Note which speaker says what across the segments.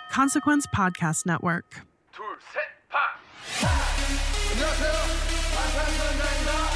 Speaker 1: Consequence Podcast Network.
Speaker 2: 둘, 셋, 파! 안녕하세요. 마사선장입니다.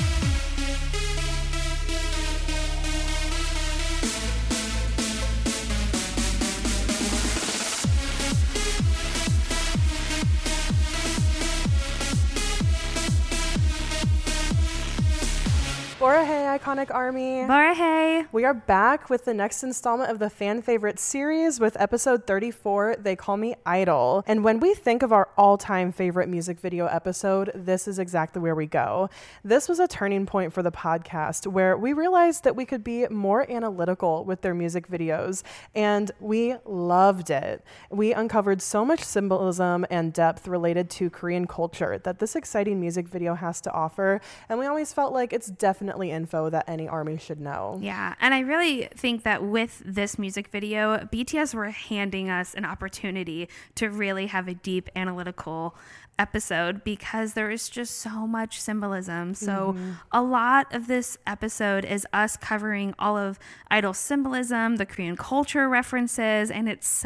Speaker 3: Borahey, Iconic Army.
Speaker 4: Borahey.
Speaker 3: We are back with the next installment of the fan favorite series with episode 34, They Call Me Idol. And when we think of our all-time favorite music video episode, this is exactly where we go. This was a turning point for the podcast where we realized that we could be more analytical with their music videos, and we loved it. We uncovered so much symbolism and depth related to Korean culture that this exciting music video has to offer, and we always felt like it's definitely info that any ARMY should know.
Speaker 4: Yeah, and I really think that with this music video, BTS were handing us an opportunity to really have a deep analytical episode because there is just so much symbolism. So a lot of this episode is us covering all of Idol symbolism, the Korean culture references, and it's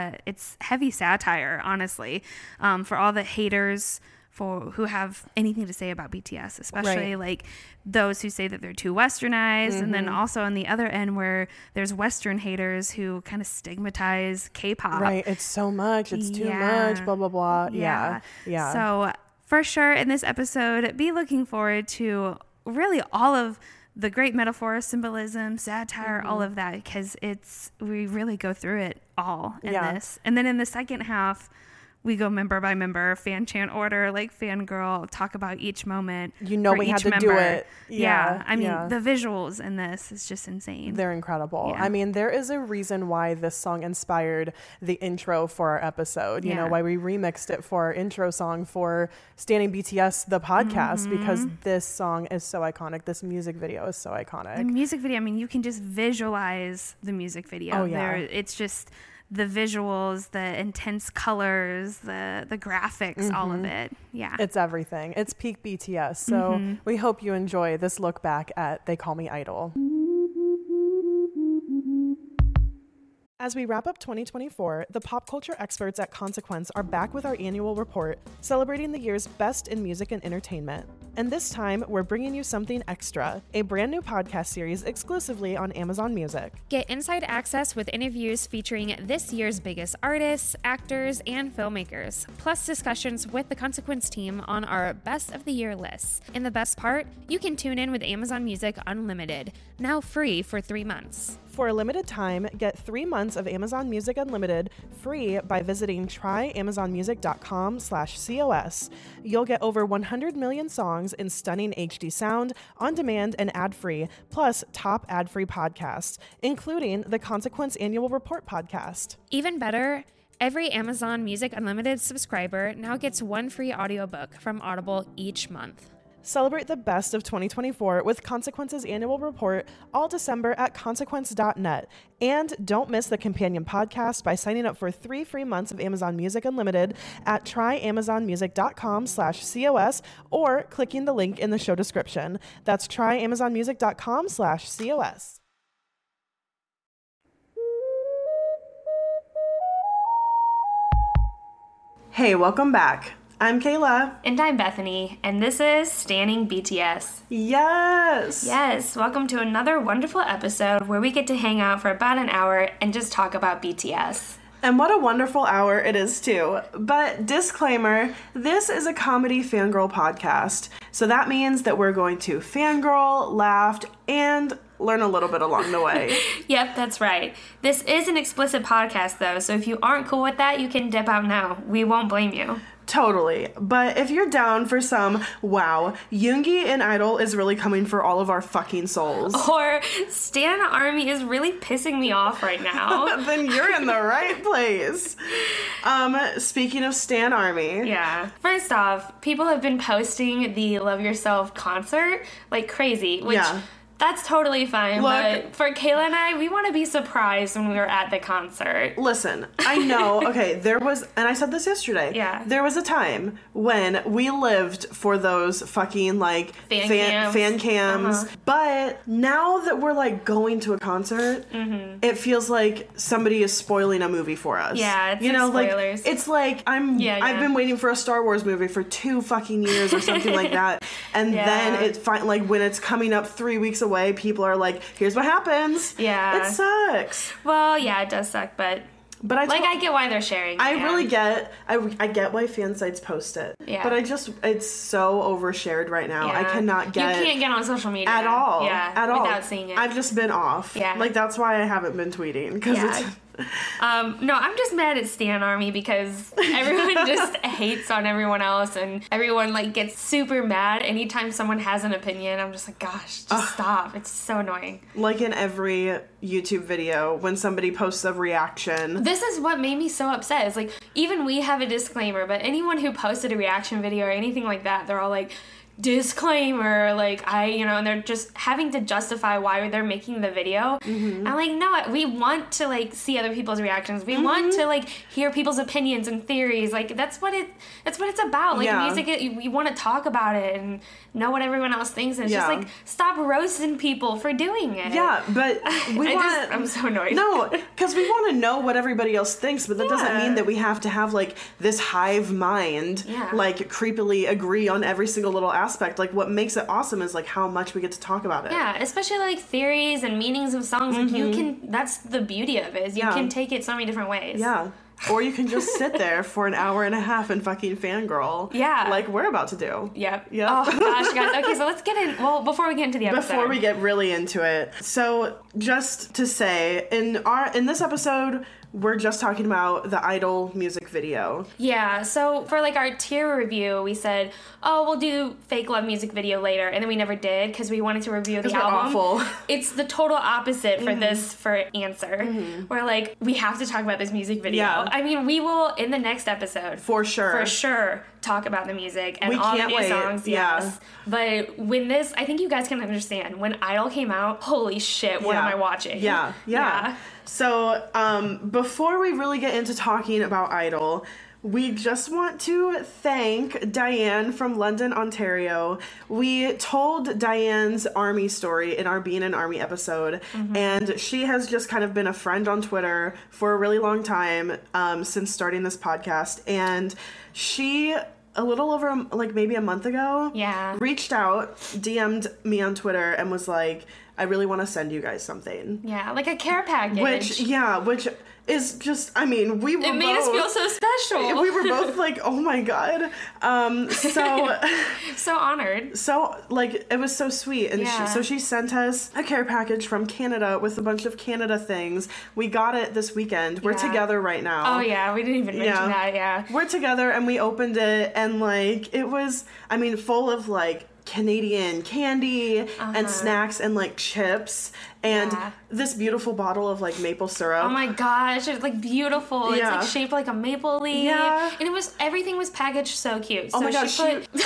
Speaker 4: heavy satire, honestly, for all the haters who have anything to say about BTS, especially like those who say that they're too westernized. And then also on the other end where there's Western haters who kind of stigmatize K-pop.
Speaker 3: Right. It's so much. It's too much. Blah, blah, blah. Yeah.
Speaker 4: So for sure in this episode, be looking forward to really all of the great metaphor, symbolism, satire, all of that, because we really go through it all in this. And then in the second half, we go member by member, fan chant order, like fangirl, talk about each moment.
Speaker 3: You know, we had to do it.
Speaker 4: Yeah. I mean, the visuals in this is just insane.
Speaker 3: They're incredible.
Speaker 4: Yeah.
Speaker 3: I mean, there is a reason why this song inspired the intro for our episode. You know, why we remixed it for our intro song for Standing BTS, the podcast, because this song is so iconic. This music video is so iconic.
Speaker 4: The music video, I mean, you can just visualize the music video.
Speaker 3: Oh, yeah.
Speaker 4: It's just the visuals, the intense colors, the graphics, all of it. Yeah.
Speaker 3: It's everything. It's peak BTS. So we hope you enjoy this look back at They Call Me Idol. As we wrap up 2024, the pop culture experts at Consequence are back with our annual report celebrating the year's best in music and entertainment. And this time, we're bringing you something extra, a brand new podcast series exclusively on Amazon Music.
Speaker 5: Get inside access with interviews featuring this year's biggest artists, actors, and filmmakers, plus discussions with the Consequence team on our Best of the Year lists. And the best part, you can tune in with Amazon Music Unlimited, now free for 3 months.
Speaker 3: For a limited time, get 3 months of Amazon Music Unlimited free by visiting tryamazonmusic.com/COS. You'll get over 100 million songs in stunning HD sound, on demand and ad-free, plus top ad-free podcasts, including the Consequence Annual Report podcast.
Speaker 5: Even better, every Amazon Music Unlimited subscriber now gets one free audiobook from Audible each month.
Speaker 3: Celebrate the best of 2024 with Consequence's annual report all December at consequence.net. And don't miss the companion podcast by signing up for 3 free months of Amazon Music Unlimited at tryamazonmusic.com/COS or clicking the link in the show description. That's tryamazonmusic.com/COS. Hey, welcome back. I'm Kayla.
Speaker 6: And I'm Bethany, and this is Standing BTS.
Speaker 3: Yes!
Speaker 6: Yes, welcome to another wonderful episode where we get to hang out for about an hour and just talk about BTS.
Speaker 3: And what a wonderful hour it is, too. But disclaimer, this is a comedy fangirl podcast. So that means that we're going to fangirl, laugh, and learn a little bit along the way.
Speaker 6: Yep, that's right. This is an explicit podcast, though, so if you aren't cool with that, you can dip out now. We won't blame you.
Speaker 3: Totally. But if you're down for some, wow, Yoongi in Idol is really coming for all of our fucking souls.
Speaker 6: Or Stan Army is really pissing me off right now.
Speaker 3: Then you're in the right place. Speaking of Stan Army.
Speaker 6: Yeah. First off, people have been posting the Love Yourself concert like crazy, which That's totally fine.
Speaker 3: Look-
Speaker 6: but for Kayla and I, we want to be surprised when we were at the concert.
Speaker 3: Listen, I know, okay, there was, and I said this yesterday.
Speaker 6: Yeah.
Speaker 3: There was a time when we lived for those fucking, like, fan cams. But now that we're, like, going to a concert, it feels like somebody is spoiling a movie for us.
Speaker 6: Yeah, it's like spoilers.
Speaker 3: Like, it's like I've been waiting for a Star Wars movie for 2 fucking years or something like that. And then when it's coming up 3 weeks away, people are like, here's what happens.
Speaker 6: Yeah.
Speaker 3: It sucks.
Speaker 6: Well, yeah, it does suck, but I get why they're sharing.
Speaker 3: I really get I get why fan sites post it.
Speaker 6: Yeah.
Speaker 3: But it's so overshared right now.
Speaker 6: Yeah.
Speaker 3: I cannot get
Speaker 6: You can't get on social media
Speaker 3: at all.
Speaker 6: Yeah,
Speaker 3: at all.
Speaker 6: without seeing it.
Speaker 3: I've just been off.
Speaker 6: Yeah.
Speaker 3: Like, that's why I haven't been tweeting, because it's
Speaker 6: No, I'm just mad at Stan Army because everyone just hates on everyone else, and everyone like gets super mad anytime someone has an opinion. I'm just like, gosh, just stop. It's so annoying.
Speaker 3: like in every YouTube video when somebody posts a reaction.
Speaker 6: This is what made me so upset. Is like, even we have a disclaimer, but anyone who posted a reaction video or anything like that, they're all like, disclaimer, like, and they're just having to justify why they're making the video. I'm like, no, we want to like see other people's reactions. We want to like hear people's opinions and theories. Like, that's what it's about. Like, music, we want to talk about it and know what everyone else thinks. And it's just like, stop roasting people for doing it.
Speaker 3: Yeah, but
Speaker 6: I'm so annoyed.
Speaker 3: No, because we want to know what everybody else thinks, but that doesn't mean that we have to have like this hive mind, like creepily agree on every single little aspect. Like, what makes it awesome is like how much we get to talk about it.
Speaker 6: Yeah, especially like theories and meanings of songs. Like, that's the beauty of it, is you can take it so many different ways.
Speaker 3: Yeah. Or you can just sit there for an hour and a half and fucking fangirl.
Speaker 6: Yeah.
Speaker 3: Like we're about to do.
Speaker 6: Yep.
Speaker 3: Oh,
Speaker 6: gosh, guys. Okay, so let's get in. Well, before we get into the episode.
Speaker 3: Before we get really into it. So, just to say, in this episode, we're just talking about the Idol music video.
Speaker 6: Yeah, so for like our tier review, we said, we'll do Fake Love music video later, and then we never did because we wanted to review the album.
Speaker 3: Awful.
Speaker 6: It's the total opposite for this, for Answer. We're like, we have to talk about this music video. Yeah. I mean, we will, in the next episode.
Speaker 3: For sure,
Speaker 6: talk about the music and
Speaker 3: we
Speaker 6: all
Speaker 3: can't
Speaker 6: the new
Speaker 3: wait.
Speaker 6: songs. Yes. But when this, I think you guys can understand, when Idol came out, holy shit, what am I watching?
Speaker 3: Yeah. So, before we really get into talking about Idol, we just want to thank Diane from London, Ontario. We told Diane's Army story in our Being an Army episode, and she has just kind of been a friend on Twitter for a really long time, since starting this podcast, and she, a little over, like, maybe a month ago, reached out, DM'd me on Twitter, and was like, I really want to send you guys something.
Speaker 6: Yeah, like a care package.
Speaker 3: Which is just, I mean, we were
Speaker 6: It made us feel so special.
Speaker 3: We were both like, oh my God. So...
Speaker 6: so honored.
Speaker 3: So, like, it was so sweet. And she sent us a care package from Canada with a bunch of Canada things. We got it this weekend. We're together right now.
Speaker 6: Oh, yeah. We didn't even mention that,
Speaker 3: We're together, and we opened it, and, like, it was, I mean, full of, like, Canadian candy and snacks and like chips and this beautiful bottle of like maple syrup.
Speaker 6: Oh my gosh, it's like beautiful. It's like shaped like a maple leaf. Yeah. And everything was packaged so cute.
Speaker 3: Oh my gosh.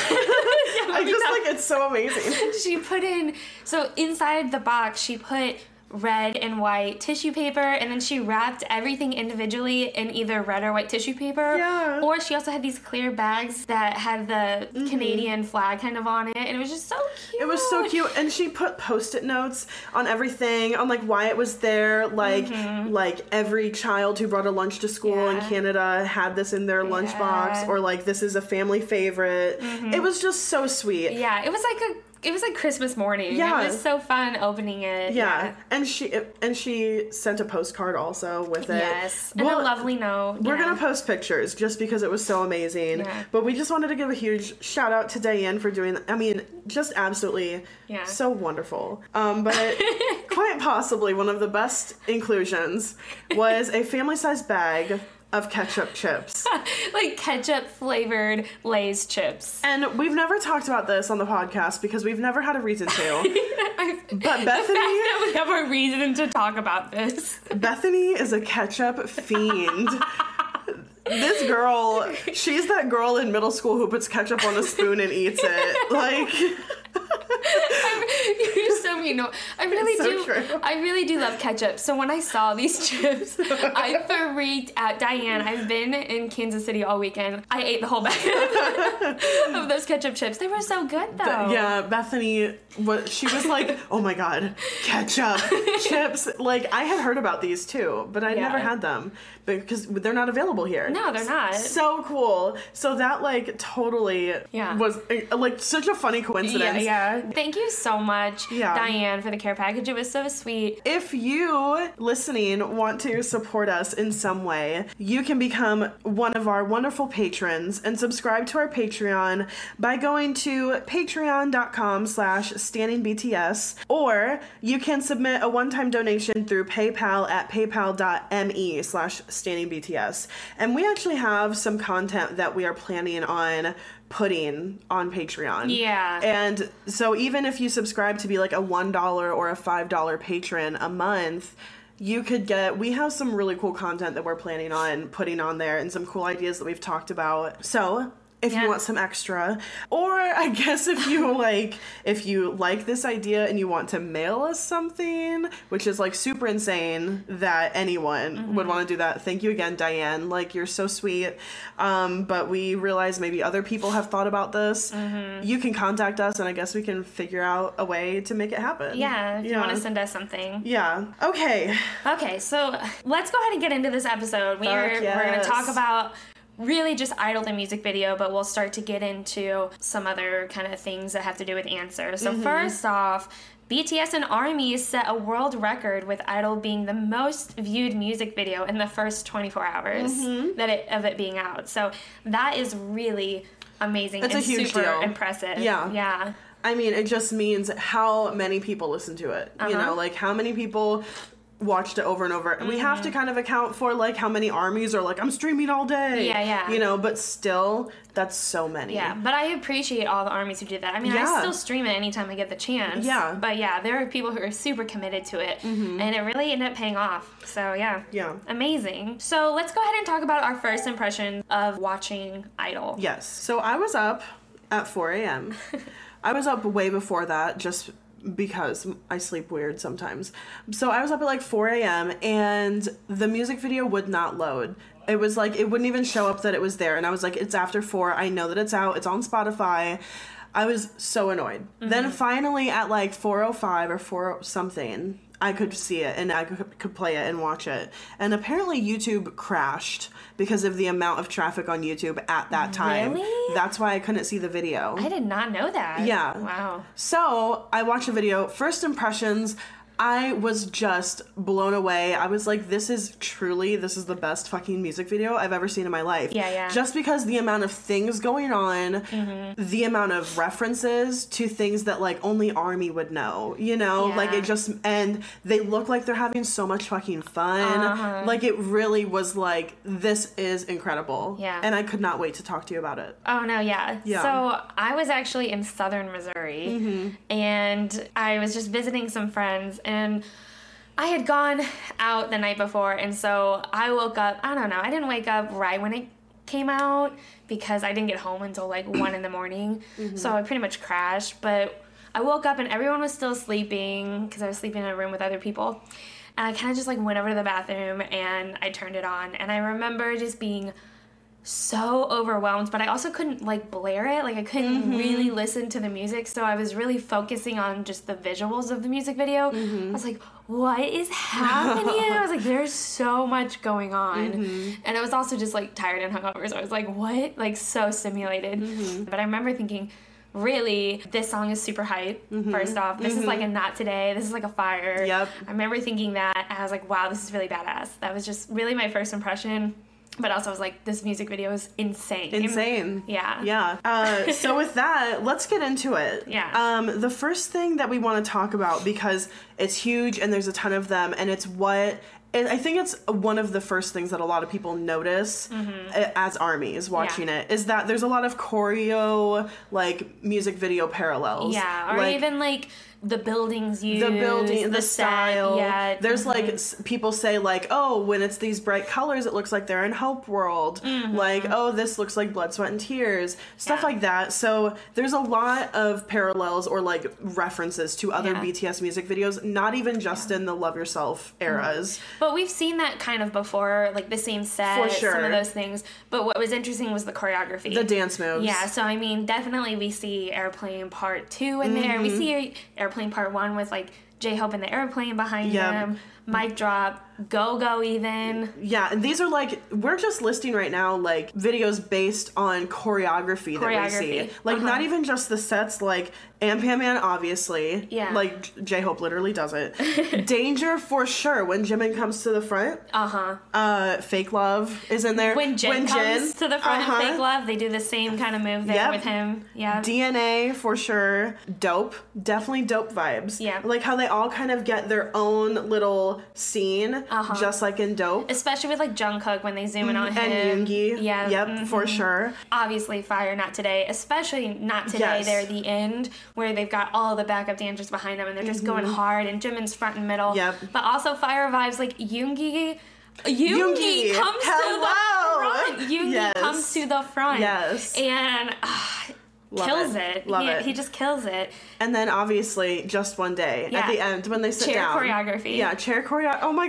Speaker 3: It's so amazing.
Speaker 6: She put in, so inside the box, she put red and white tissue paper, and then she wrapped everything individually in either red or white tissue paper. Yeah. Or she also had these clear bags that had the Canadian flag kind of on it, and it was just so cute.
Speaker 3: It was so cute, and she put Post-it notes on everything, on like why it was there, like like every child who brought a lunch to school in Canada had this in their lunchbox, or like this is a family favorite. It was just so sweet.
Speaker 6: Yeah, it was like Christmas morning. Yeah. It was so fun opening it.
Speaker 3: Yeah. And she sent a postcard also with it.
Speaker 6: Yes. And a lovely note.
Speaker 3: We're going to post pictures just because it was so amazing. Yeah. But we just wanted to give a huge shout out to Diane for doing that. I mean, just absolutely so wonderful. But quite possibly one of the best inclusions was a family-sized bag of ketchup chips.
Speaker 6: Like ketchup flavored Lay's chips.
Speaker 3: And we've never talked about this on the podcast because we've never had a reason to. But Bethany...
Speaker 6: we have a reason to talk about this.
Speaker 3: Bethany is a ketchup fiend. This girl, she's that girl in middle school who puts ketchup on a spoon and eats it. Like...
Speaker 6: You're so so mean. No, I really do. True. I really do love ketchup. So when I saw these chips, I freaked out. Diane, I've been in Kansas City all weekend. I ate the whole bag of those ketchup chips. They were so good, though.
Speaker 3: Yeah, Bethany, she was like, oh my God, ketchup chips. Like, I had heard about these too, but I'd never had them because they're not available here.
Speaker 6: No, they're not.
Speaker 3: So cool. So that, like, totally was, like, such a funny coincidence.
Speaker 6: Yeah. Thank you so much, Diane, for the care package. It was so sweet.
Speaker 3: If you, listening, want to support us in some way, you can become one of our wonderful patrons and subscribe to our Patreon by going to patreon.com/standingbts, or you can submit a one-time donation through PayPal at paypal.me/standingbts. And we actually have some content that we are planning on putting on Patreon.
Speaker 6: Yeah.
Speaker 3: And so even if you subscribe to be like a $1 or a $5 patron a month, you could we have some really cool content that we're planning on putting on there and some cool ideas that we've talked about. So if you want some extra, or I guess if you like this idea and you want to mail us something, which is like super insane that anyone would want to do that. Thank you again, Diane. Like, you're so sweet. But we realize maybe other people have thought about this. You can contact us and I guess we can figure out a way to make it happen.
Speaker 6: Yeah, if you want to send us something.
Speaker 3: Yeah. Okay,
Speaker 6: so let's go ahead and get into this episode. We're going to talk about really just Idol the music video, but we'll start to get into some other kind of things that have to do with answers. So first off, BTS and ARMY set a world record with Idol being the most viewed music video in the first 24 hours of it being out. So that is really amazing.
Speaker 3: It's
Speaker 6: and
Speaker 3: a huge
Speaker 6: super
Speaker 3: deal.
Speaker 6: Impressive.
Speaker 3: Yeah. I mean, it just means how many people listen to it. You know, like how many people watched it over and over. And we have to kind of account for like how many ARMYs are like, I'm streaming all day.
Speaker 6: Yeah.
Speaker 3: You know, but still, that's so many.
Speaker 6: Yeah, but I appreciate all the ARMYs who did that. I mean, I still stream it anytime I get the chance.
Speaker 3: Yeah.
Speaker 6: But yeah, there are people who are super committed to it. And it really ended up paying off. So yeah. Amazing. So let's go ahead and talk about our first impression of watching Idol.
Speaker 3: Yes. So I was up at 4 a.m. I was up way before that, just because I sleep weird sometimes. So I was up at like 4 a.m. and the music video would not load. It was like, it wouldn't even show up that it was there. And I was like, it's after 4. I know that it's out. It's on Spotify. I was so annoyed. Then finally at like 4:05 or 4 something, I could see it and I could play it and watch it. And apparently YouTube crashed because of the amount of traffic on YouTube at that time.
Speaker 6: Really?
Speaker 3: That's why I couldn't see the video.
Speaker 6: I did not know that.
Speaker 3: Yeah.
Speaker 6: Wow.
Speaker 3: So I watched the video. First impressions, I was just blown away. I was like, this is the best fucking music video I've ever seen in my life.
Speaker 6: Yeah.
Speaker 3: Just because the amount of things going on, the amount of references to things that like only ARMY would know, you know?
Speaker 6: Yeah.
Speaker 3: Like it just, and they look like they're having so much fucking fun. Like it really was like, this is incredible.
Speaker 6: Yeah.
Speaker 3: And I could not wait to talk to you about it.
Speaker 6: Oh, no, yeah. So I was actually in southern Missouri and I was just visiting some friends. And I had gone out the night before, and so I woke up, I don't know, I didn't wake up right when it came out because I didn't get home until like 1 in the morning. So I pretty much crashed, but I woke up and everyone was still sleeping because I was sleeping in a room with other people. And I kind of just like went over to the bathroom and I turned it on. And I remember just being so overwhelmed, but I also couldn't like blare it. Like I couldn't really listen to the music, so I was really focusing on just the visuals of the music video. I was like, what is happening? I was like, there's so much going on. And I was also just like tired and hungover, so I was like, what? Like so stimulated. But I remember thinking, really, this song is super hype, first off. This is like a Not Today. This is like a fire.
Speaker 3: Yep.
Speaker 6: I remember thinking that, and I was like, wow, this is really badass. That was just really my first impression. But also I was like, this music video is insane.
Speaker 3: Yeah. So with that, let's get into it.
Speaker 6: Yeah.
Speaker 3: The first thing that we want to talk about, because it's huge and there's a ton of them, and it's I think it's one of the first things that a lot of people notice as ARMYs watching it, is that there's a lot of choreo, like, music video parallels.
Speaker 6: Yeah, or
Speaker 3: like,
Speaker 6: even, like, the buildings used,
Speaker 3: the style.
Speaker 6: Yeah.
Speaker 3: There's like people say like, oh, when it's these bright colors, it looks like they're in Hope World. Like, oh, this looks like Blood, Sweat, and Tears. Stuff like that. So there's a lot of parallels or like references to other BTS music videos, not even just in the Love Yourself eras.
Speaker 6: But we've seen that kind of before, like the same set,
Speaker 3: For sure.
Speaker 6: some of those things. But what was interesting was the choreography.
Speaker 3: The dance moves.
Speaker 6: Yeah, so I mean, definitely we see Airplane Part 2 in there. We see Airplane Part 1 with like J-Hope in the airplane behind him. Mic Drop, Go even.
Speaker 3: Yeah, and these are like, we're just listing right now like videos based on choreography that we see. Like not even just the sets, like Ampam obviously.
Speaker 6: Yeah.
Speaker 3: Like J-Hope literally does it. Danger for sure when Jimin comes to the front. Fake Love is in there.
Speaker 6: When Jin comes to the front in Fake Love, they do the same kind of move there with him. Yeah.
Speaker 3: DNA for sure. Dope. Definitely dope vibes.
Speaker 6: Yeah.
Speaker 3: Like how they all kind of get their own little scene, just like in Dope.
Speaker 6: Especially with like Jungkook when they zoom in on him.
Speaker 3: And Yoongi.
Speaker 6: Yeah.
Speaker 3: Yep, for sure.
Speaker 6: Obviously Fire Not Today, especially Not Today there at the end where they've got all the backup dancers behind them and they're just going hard and Jimin's front and middle.
Speaker 3: Yep.
Speaker 6: But also Fire vibes like Yoongi comes to the front. Yoongi comes to the front.
Speaker 3: Yes.
Speaker 6: And kills it.
Speaker 3: Love it.
Speaker 6: He just kills it.
Speaker 3: And then obviously Just One Day at the end when they sit down.
Speaker 6: Chair choreography.
Speaker 3: Yeah, chair choreography. Oh my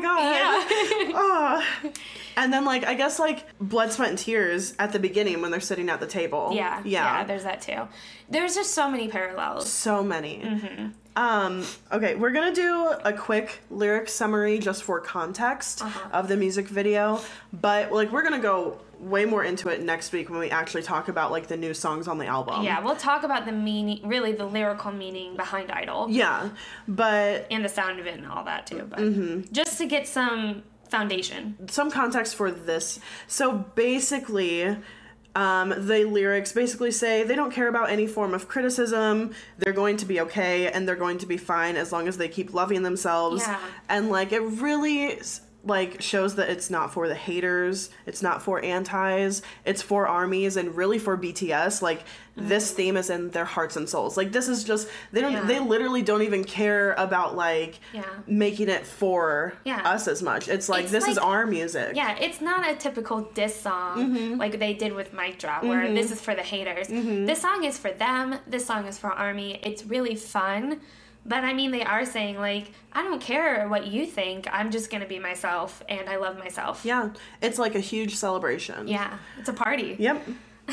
Speaker 3: god. Yeah. And then like I guess like Blood, Sweat, and Tears at the beginning when they're sitting at the table.
Speaker 6: Yeah, there's that too. There's just so many parallels.
Speaker 3: So many. Okay, we're gonna do a quick lyric summary just for context of the music video, but like we're gonna go way more into it next week when we actually talk about like the new songs on the album.
Speaker 6: Yeah, we'll talk about the meaning, really the lyrical meaning behind Idol.
Speaker 3: Yeah, but
Speaker 6: and the sound of it and all that too. But just to get some foundation,
Speaker 3: some context for this. So basically, the lyrics basically say they don't care about any form of criticism. They're going to be okay and they're going to be fine as long as they keep loving themselves.
Speaker 6: Yeah.
Speaker 3: And like it really like shows that it's not for the haters, it's not for antis, it's for armies and really for BTS. Like this theme is in their hearts and souls. Like this is just they literally don't even care about like making it for us as much. It's like this is our music.
Speaker 6: Yeah, it's not a typical diss song like they did with Mic Drop where this is for the haters. This song is for them. This song is for army. It's really fun. But I mean, they are saying, like, I don't care what you think. I'm just going to be myself, and I love myself.
Speaker 3: Yeah. It's like a huge celebration.
Speaker 6: Yeah. It's a party.
Speaker 3: Yep.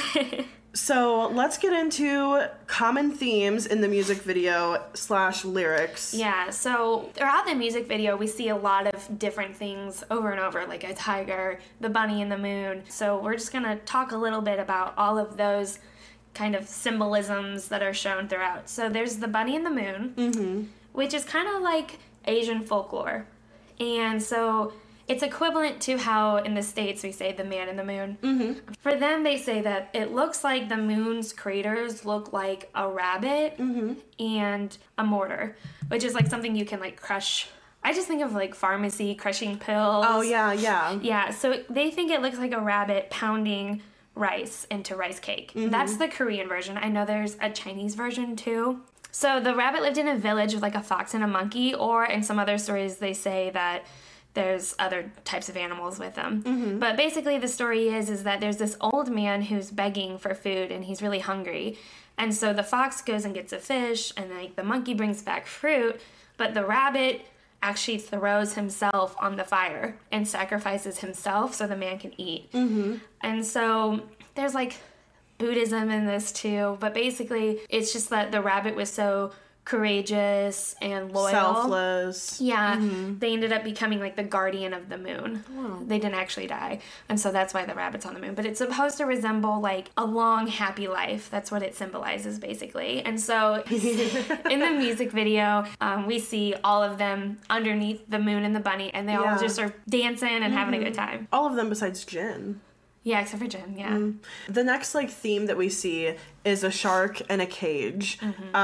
Speaker 3: So let's get into common themes in the music video / lyrics.
Speaker 6: Yeah. So throughout the music video, we see a lot of different things over and over, like a tiger, the bunny in the moon. So we're just going to talk a little bit about all of those kind of symbolisms that are shown throughout. So there's the bunny in the moon, which is kind of like Asian folklore. And so it's equivalent to how in the States we say the man in the moon. For them, they say that it looks like the moon's craters look like a rabbit and a mortar, which is like something you can like crush. I just think of like pharmacy crushing pills.
Speaker 3: Oh, yeah.
Speaker 6: Yeah, so they think it looks like a rabbit pounding rice into rice cake. That's the Korean version. I know there's a Chinese version too. So the rabbit lived in a village with like a fox and a monkey, or in some other stories they say that there's other types of animals with them. But basically the story is that there's this old man who's begging for food and he's really hungry. And so the fox goes and gets a fish and like the monkey brings back fruit, but the rabbit actually throws himself on the fire and sacrifices himself so the man can eat. And so there's like Buddhism in this too, but basically it's just that the rabbit was so courageous and loyal.
Speaker 3: Selfless.
Speaker 6: Yeah. They ended up becoming like the guardian of the moon. They didn't actually die. And so that's why the rabbit's on the moon. But it's supposed to resemble like a long, happy life. That's what it symbolizes basically. And so in the music video, we see all of them underneath the moon and the bunny, and they all just are dancing and having a good time.
Speaker 3: All of them besides Jin.
Speaker 6: Yeah, except for Jin, yeah.
Speaker 3: The next like theme that we see is a shark and a cage.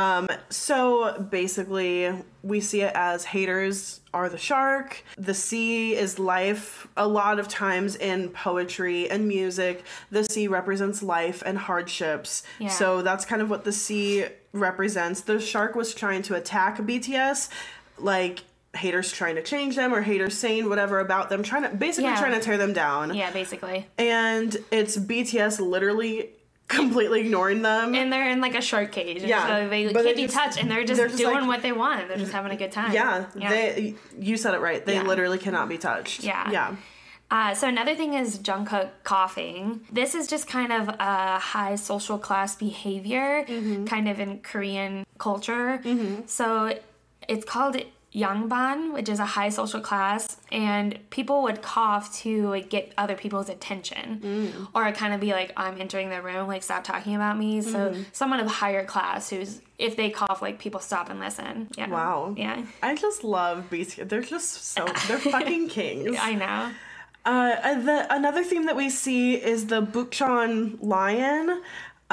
Speaker 3: So basically we see it as haters are the shark. The sea is life. A lot of times in poetry and music, the sea represents life and hardships.
Speaker 6: Yeah.
Speaker 3: So that's kind of what the sea represents. The shark was trying to attack BTS, like haters trying to change them or haters saying whatever about them, trying to tear them down.
Speaker 6: Yeah, basically.
Speaker 3: And it's BTS literally completely ignoring them.
Speaker 6: And they're in like a shark cage.
Speaker 3: Yeah.
Speaker 6: So they
Speaker 3: But
Speaker 6: can't
Speaker 3: they
Speaker 6: be
Speaker 3: just-
Speaker 6: touched, and they're
Speaker 3: they're just
Speaker 6: doing
Speaker 3: like-
Speaker 6: what they want. They're just having a good time.
Speaker 3: Yeah, you said it right. They
Speaker 6: Yeah.
Speaker 3: literally cannot be touched.
Speaker 6: Yeah. So another thing is Jungkook coughing. This is just kind of a high social class behavior, kind of in Korean culture. So it's called Yangban, which is a high social class, and people would cough to get other people's attention, or kind of be like, I'm entering the room, like stop talking about me. So someone of higher class who's, if they cough, like people stop and listen. Yeah.
Speaker 3: Wow.
Speaker 6: Yeah.
Speaker 3: I just love BTS. They're just they're fucking kings.
Speaker 6: I know.
Speaker 3: Another theme that we see is the Bukchon lion.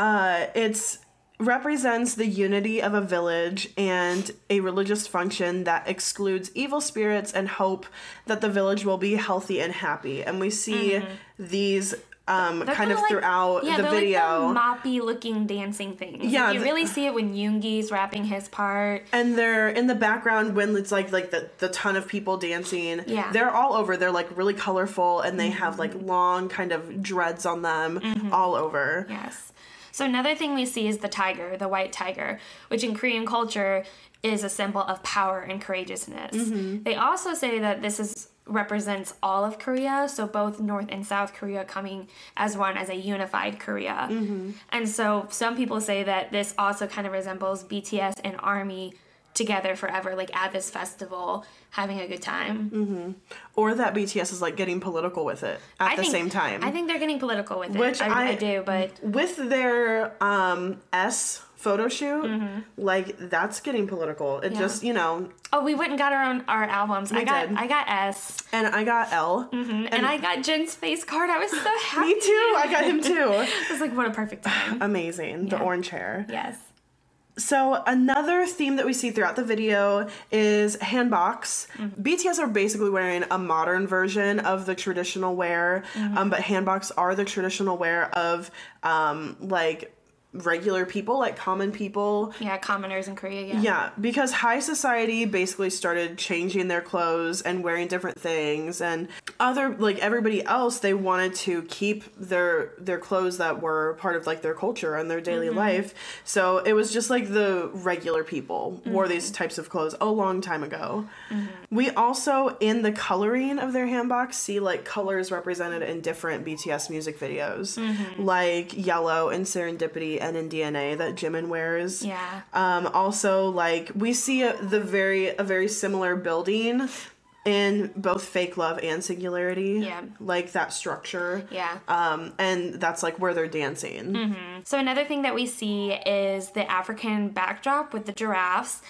Speaker 3: It's represents the unity of a village and a religious function that excludes evil spirits and hope that the village will be healthy and happy. And we see these kind of
Speaker 6: like,
Speaker 3: throughout the video.
Speaker 6: Like the moppy looking dancing things.
Speaker 3: Yeah,
Speaker 6: You really see it when Yoongi's rapping his part.
Speaker 3: And they're in the background when it's like the ton of people dancing.
Speaker 6: Yeah.
Speaker 3: They're all over. They're like really colorful and they have like long kind of dreads on them all over.
Speaker 6: Yes. So another thing we see is the tiger, the white tiger, which in Korean culture is a symbol of power and courageousness. They also say that this represents all of Korea, so both North and South Korea coming as one, as a unified Korea. And so some people say that this also kind of resembles BTS and ARMY together forever, like at this festival, having a good time.
Speaker 3: Or that BTS is like getting political with it at the same time.
Speaker 6: I think they're getting political with it.
Speaker 3: Which
Speaker 6: I do, but
Speaker 3: with their S photo shoot, like that's getting political. It just,
Speaker 6: oh, we went and got our albums. I got S.
Speaker 3: And I got L.
Speaker 6: And I got Jin's face card. I was so happy.
Speaker 3: Me too. I got him too.
Speaker 6: I was like, what a perfect time.
Speaker 3: Amazing. The orange hair.
Speaker 6: Yes.
Speaker 3: So another theme that we see throughout the video is hanboks. BTS are basically wearing a modern version of the traditional wear, but hanboks are the traditional wear of like regular people, like common people.
Speaker 6: Yeah, commoners in Korea,
Speaker 3: Yeah, because high society basically started changing their clothes and wearing different things, and everybody else, they wanted to keep their clothes that were part of like their culture and their daily life. So it was just like the regular people wore these types of clothes a long time ago. We also, in the coloring of their hanboks, see like colors represented in different BTS music videos, like yellow in Serendipity and in DNA that Jimin wears.
Speaker 6: Yeah.
Speaker 3: Also, like we see a very similar building in both Fake Love and Singularity.
Speaker 6: Yeah.
Speaker 3: Like that structure.
Speaker 6: Yeah.
Speaker 3: And that's like where they're dancing.
Speaker 6: So another thing that we see is the African backdrop with the giraffes,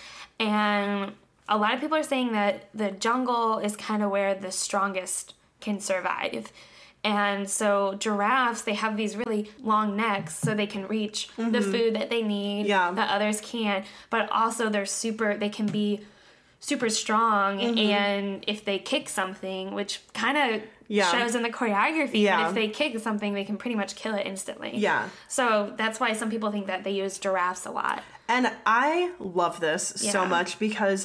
Speaker 6: and a lot of people are saying that the jungle is kind of where the strongest can survive. And so giraffes, they have these really long necks so they can reach the food that they need that others can't. But also they can be super strong, and if they kick something, which kind of shows in the choreography, but if they kick something, they can pretty much kill it instantly.
Speaker 3: Yeah.
Speaker 6: So that's why some people think that they use giraffes a lot.
Speaker 3: And I love this so much because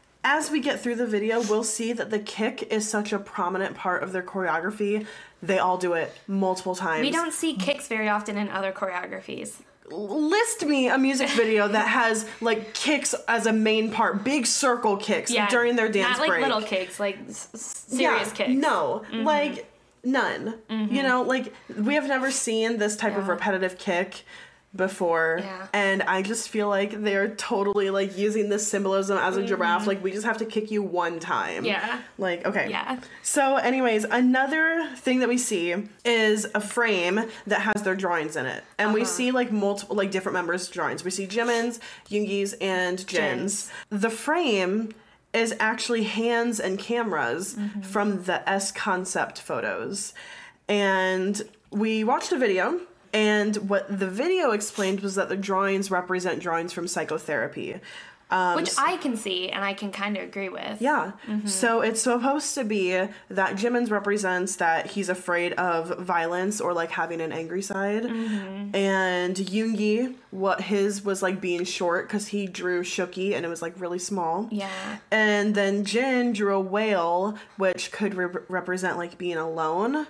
Speaker 3: as we get through the video, we'll see that the kick is such a prominent part of their choreography. They all do it multiple times.
Speaker 6: We don't see kicks very often in other choreographies.
Speaker 3: List me a music video that has like kicks as a main part, big circle kicks during their dance
Speaker 6: break. Not like
Speaker 3: break.
Speaker 6: little kicks, like serious kicks.
Speaker 3: No, like none. You know, like we have never seen this type of repetitive kick before, and I just feel like they're totally like using this symbolism as a giraffe. Like we just have to kick you one time. Like okay. So anyways, another thing that we see is a frame that has their drawings in it, and we see like multiple like different members' drawings. We see Jimin's, Yoongi's, and Jin's. The frame is actually hands and cameras from the S concept photos. And We watched a video, and what the video explained was that the drawings represent drawings from psychotherapy.
Speaker 6: Which I can see, and I can kind of agree with.
Speaker 3: Yeah. So it's supposed to be that Jimin's represents that he's afraid of violence or like having an angry side. And Yoongi, what his was like being short because he drew Shooky and it was like really small.
Speaker 6: Yeah.
Speaker 3: And then Jin drew a whale, which could represent like being alone.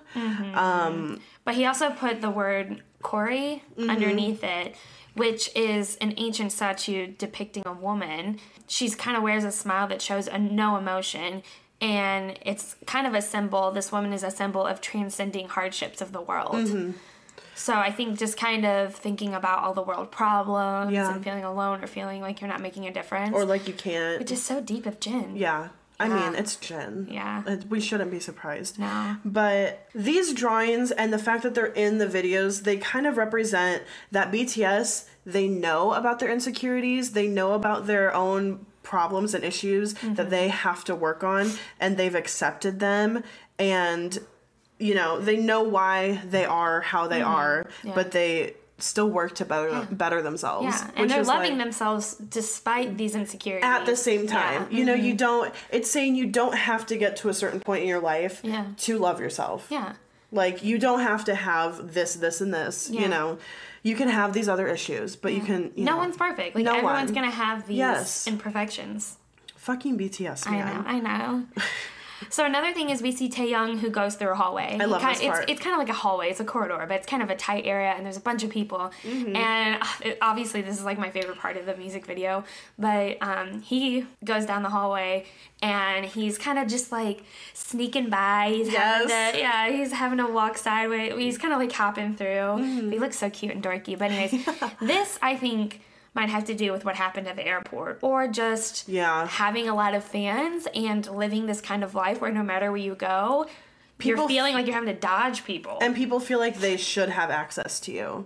Speaker 6: But he also put the word Kori underneath it, which is an ancient statue depicting a woman. She's kind of wears a smile that shows no emotion, and it's kind of a symbol. This woman is a symbol of transcending hardships of the world. So I think just kind of thinking about all the world problems and feeling alone or feeling like you're not making a difference.
Speaker 3: Or like you can't.
Speaker 6: Which is so deep of Jin.
Speaker 3: Yeah. I mean, it's Jin.
Speaker 6: Yeah.
Speaker 3: We shouldn't be surprised.
Speaker 6: No.
Speaker 3: But these drawings and the fact that they're in the videos, they kind of represent that BTS, they know about their insecurities, they know about their own problems and issues that they have to work on, and they've accepted them, and, you know, they know why they are how they are, but they still work to better themselves.
Speaker 6: Yeah, and they're loving themselves despite these insecurities.
Speaker 3: At the same time.
Speaker 6: Yeah.
Speaker 3: You know, you don't, it's saying you don't have to get to a certain point in your life to love yourself.
Speaker 6: Yeah.
Speaker 3: Like, you don't have to have this, and this, you know. You can have these other issues, but you can, you know.
Speaker 6: No one's perfect. Like, everyone's going to have these imperfections.
Speaker 3: Fucking BTS, man.
Speaker 6: I know. So another thing is we see Taehyung who goes through a hallway.
Speaker 3: I love this part.
Speaker 6: It's kind of like a hallway. It's a corridor, but it's kind of a tight area, and there's a bunch of people. And obviously this is like my favorite part of the music video. But he goes down the hallway, and he's kind of just like sneaking by. He's having to walk sideways. He's kind of like hopping through. He looks so cute and dorky. But anyways, this I think might have to do with what happened at the airport, or just having a lot of fans and living this kind of life where no matter where you go, you're feeling like you're having to dodge people.
Speaker 3: And people feel like they should have access to you.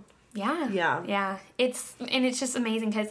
Speaker 6: Yeah. It's just amazing because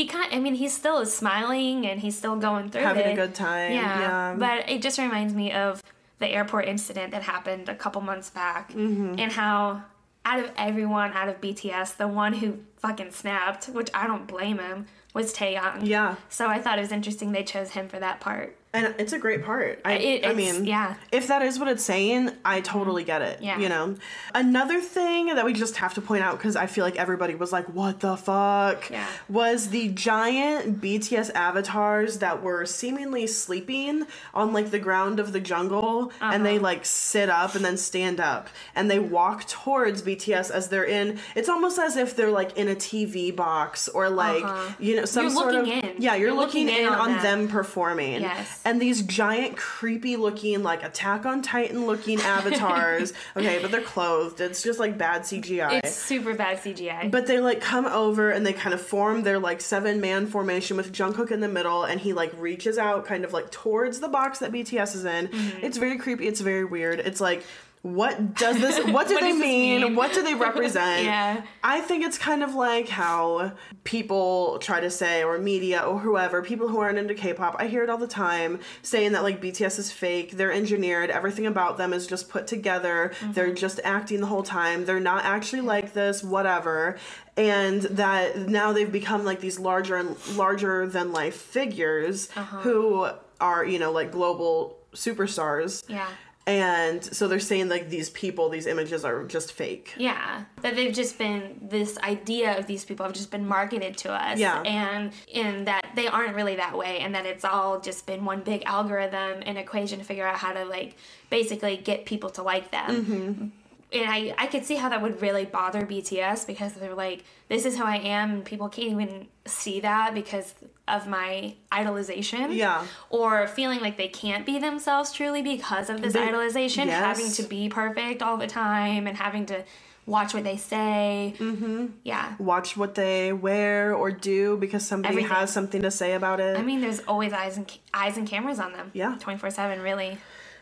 Speaker 6: he still is smiling and he's still going through
Speaker 3: having
Speaker 6: it.
Speaker 3: a good time. Yeah.
Speaker 6: But it just reminds me of the airport incident that happened a couple months back, and how out of everyone, out of BTS, the one who fucking snapped, which I don't blame him, was Taehyung. Yeah. So I thought it was interesting they chose him for that part.
Speaker 3: And it's a great part. I mean, if that is what it's saying, I totally get it. Yeah. You know? Another thing that we just have to point out, because I feel like everybody was like, what the fuck? Yeah. Was the giant BTS avatars that were seemingly sleeping on, like, the ground of the jungle, and they, like, sit up and then stand up, and they walk towards BTS as they're in, it's almost as if they're, like, in a TV box, or, like, you know, some sort of... Yeah, you're looking in on them performing. Yes. And these giant, creepy-looking, like, Attack on Titan-looking avatars. Okay, but they're clothed. It's just, like, bad CGI.
Speaker 6: It's super bad CGI.
Speaker 3: But they, like, come over and they kind of form their, like, 7-man formation with Jungkook in the middle, and he, like, reaches out kind of, like, towards the box that BTS is in. It's very creepy. It's very weird. It's, like... What does this, what do they mean? What do they represent? I think it's kind of like how people try to say, or media or whoever, people who aren't into K-pop, I hear it all the time, saying that like BTS is fake, they're engineered, everything about them is just put together, they're just acting the whole time, they're not actually like this, whatever. And that now they've become like these larger than life figures who are, you know, like global superstars. Yeah. And so they're saying, like, these people, these images are just fake.
Speaker 6: Yeah. That they've just been, this idea of these people have just been marketed to us. Yeah. And in that they aren't really that way. And that it's all just been one big algorithm and equation to figure out how to, like, basically get people to like them. And I could see how that would really bother BTS, because they're like, this is who I am, and people can't even see that because of my idolization. Yeah. Or feeling like they can't be themselves truly because of this idolization, having to be perfect all the time and having to watch what they say. Yeah.
Speaker 3: Watch what they wear or do because somebody has something to say about it.
Speaker 6: I mean, there's always eyes and cameras on them. Yeah. 24/7, really.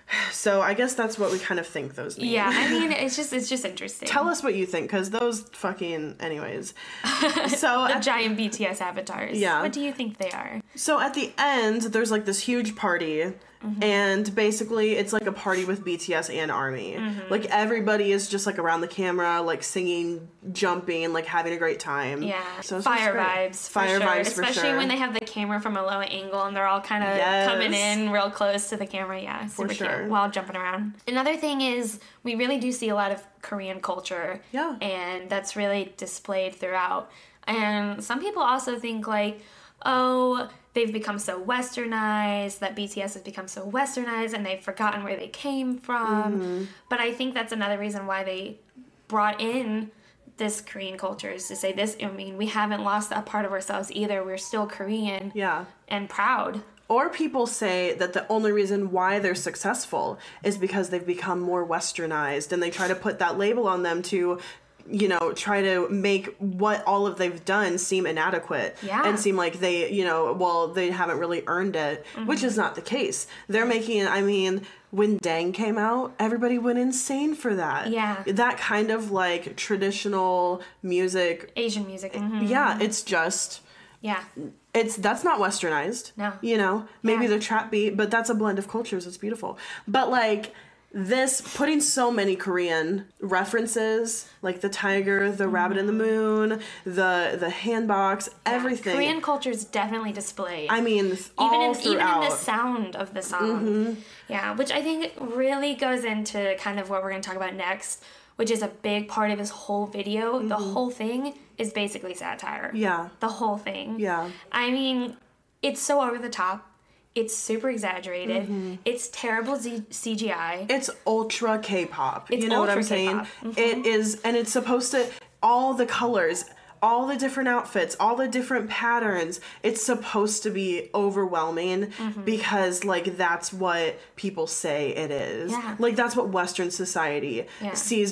Speaker 3: So I guess that's what we kind of think those mean.
Speaker 6: Yeah, I mean, it's just interesting.
Speaker 3: Tell us what you think, because those fucking... Anyways. So
Speaker 6: the giant BTS avatars. Yeah. What do you think they are?
Speaker 3: So at the end, there's like this huge party, And basically it's like a party with BTS and ARMY. Like everybody is just like around the camera, like singing, jumping, like having a great time.
Speaker 6: Yeah.
Speaker 3: So it's
Speaker 6: Fire
Speaker 3: just great.
Speaker 6: vibes.
Speaker 3: Fire
Speaker 6: for sure.
Speaker 3: vibes for
Speaker 6: Especially
Speaker 3: sure.
Speaker 6: when they have the camera from a low angle and they're all kind of coming in real close to the camera. Yeah, super
Speaker 3: sure.
Speaker 6: cute while jumping around. Another thing is we really do see a lot of Korean culture.
Speaker 3: Yeah.
Speaker 6: And that's really displayed throughout. And some people also think like, oh, they've become so westernized, that BTS has become so westernized and they've forgotten where they came from. But I think that's another reason why they brought in this Korean culture, is to say this, I mean, we haven't lost that part of ourselves either. We're still Korean and proud.
Speaker 3: Or people say that the only reason why they're successful is because they've become more westernized, and they try to put that label on them to, you know, try to make what all of they've done seem inadequate and seem like they, you know, well, they haven't really earned it, which is not the case. They're making, I mean, when Dang came out, everybody went insane for that.
Speaker 6: Yeah.
Speaker 3: That kind of like traditional music.
Speaker 6: Asian music.
Speaker 3: Yeah, it's just...
Speaker 6: Yeah.
Speaker 3: That's not westernized.
Speaker 6: No.
Speaker 3: You know, maybe the trap beat, but that's a blend of cultures. It's beautiful. But like this, putting so many Korean references, like the tiger, the rabbit in the moon, the handbox, everything.
Speaker 6: Korean culture is definitely displayed.
Speaker 3: I mean, all throughout.
Speaker 6: Even in the sound of the song. Yeah, which I think really goes into kind of what we're going to talk about next, which is a big part of this whole video. The whole thing is basically satire.
Speaker 3: Yeah.
Speaker 6: The whole thing.
Speaker 3: Yeah.
Speaker 6: I mean, it's so over the top. It's super exaggerated. It's terrible CGI.
Speaker 3: It's ultra K-pop.
Speaker 6: It's
Speaker 3: You know what I'm
Speaker 6: ultra
Speaker 3: saying?
Speaker 6: K-pop.
Speaker 3: It is, and it's supposed to, all the colors, all the different outfits, all the different patterns, it's supposed to be overwhelming because, like, that's what people say it is.
Speaker 6: Yeah.
Speaker 3: Like, that's what Western society sees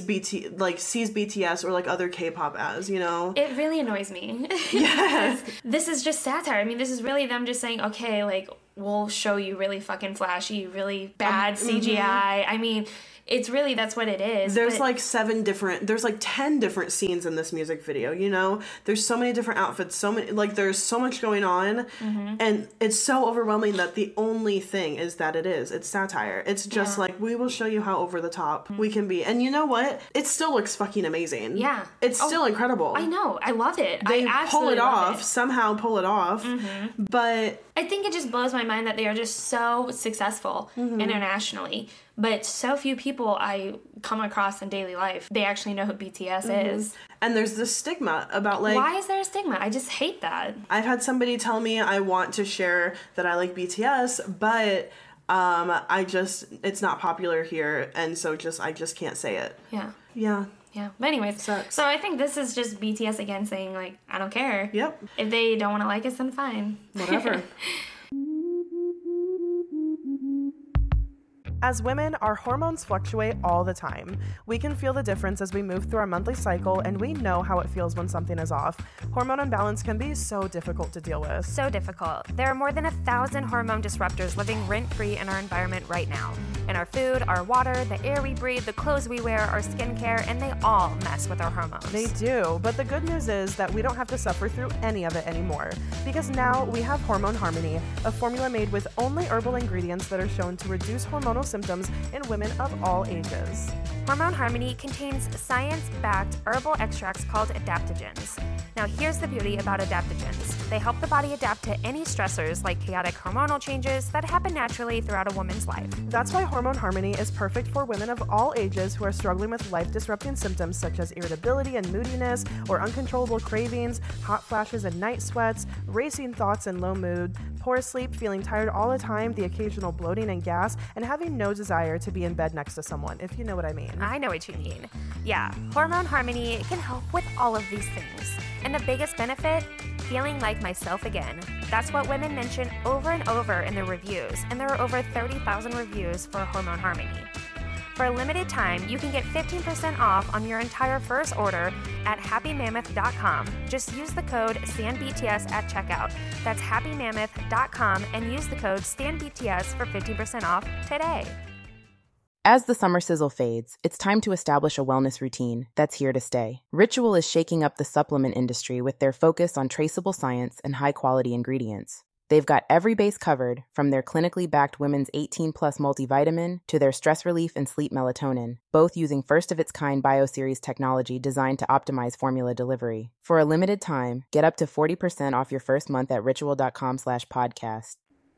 Speaker 3: BTS or, like, other K-pop as, you know?
Speaker 6: It really annoys me.
Speaker 3: Yes.
Speaker 6: This is just satire. I mean, this is really them just saying, okay, like, we'll show you really fucking flashy, really bad CGI. I mean, it's really, that's what it is.
Speaker 3: There's like 10 different scenes in this music video, you know? There's so many different outfits, so many, like, there's so much going on, and it's so overwhelming that the only thing is that it's satire. It's just like, we will show you how over the top we can be. And you know what? It still looks fucking amazing.
Speaker 6: Yeah.
Speaker 3: It's still incredible.
Speaker 6: I know. I love it.
Speaker 3: They
Speaker 6: I absolutely
Speaker 3: somehow pull it off, but...
Speaker 6: I think it just blows my mind that they are just so successful internationally, but so few people I come across in daily life, they actually know who BTS is.
Speaker 3: And there's this stigma about, like...
Speaker 6: Why is there a stigma? I just hate that.
Speaker 3: I've had somebody tell me I want to share that I like BTS, but it's not popular here, and so I just can't say it.
Speaker 6: Yeah.
Speaker 3: Yeah.
Speaker 6: Yeah. But anyways,
Speaker 3: Sucks.
Speaker 6: so I think this is just BTS again saying, like, I don't care.
Speaker 3: Yep.
Speaker 6: If they don't want to like us, then fine.
Speaker 3: Whatever.
Speaker 1: As women, our hormones fluctuate all the time. We can feel the difference as we move through our monthly cycle, and we know how it feels when something is off. Hormone imbalance can be so difficult to deal with.
Speaker 5: So difficult. There are more than 1,000 hormone disruptors living rent-free in our environment right now. In our food, our water, the air we breathe, the clothes we wear, our skincare, and they all mess with our hormones.
Speaker 1: They do, but the good news is that we don't have to suffer through any of it anymore. Because now we have Hormone Harmony, a formula made with only herbal ingredients that are shown to reduce hormonal symptoms in women of all ages.
Speaker 5: Hormone Harmony contains science-backed herbal extracts called adaptogens. Now here's the beauty about adaptogens. They help the body adapt to any stressors like chaotic hormonal changes that happen naturally throughout a woman's life.
Speaker 1: That's why Hormone Harmony is perfect for women of all ages who are struggling with life-disrupting symptoms such as irritability and moodiness, or uncontrollable cravings, hot flashes and night sweats, racing thoughts and low mood, poor sleep, feeling tired all the time, the occasional bloating and gas, and having no desire to be in bed next to someone, if you know what I mean.
Speaker 5: I know what you mean. Yeah, Hormone Harmony can help with all of these things. And the biggest benefit? Feeling like myself again. That's what women mention over and over in their reviews, and there are over 30,000 reviews for Hormone Harmony. For a limited time, you can get 15% off on your entire first order at happymammoth.com. Just use the code STANBTS at checkout. That's happymammoth.com and use the code STANBTS for 15% off today.
Speaker 7: As the summer sizzle fades, it's time to establish a wellness routine that's here to stay. Ritual is shaking up the supplement industry with their focus on traceable science and high-quality ingredients. They've got every base covered, from their clinically backed women's 18-plus multivitamin to their stress relief and sleep melatonin, both using first-of-its-kind BioSeries technology designed to optimize formula delivery. For a limited time, get up to 40% off your first month at ritual.com/podcast.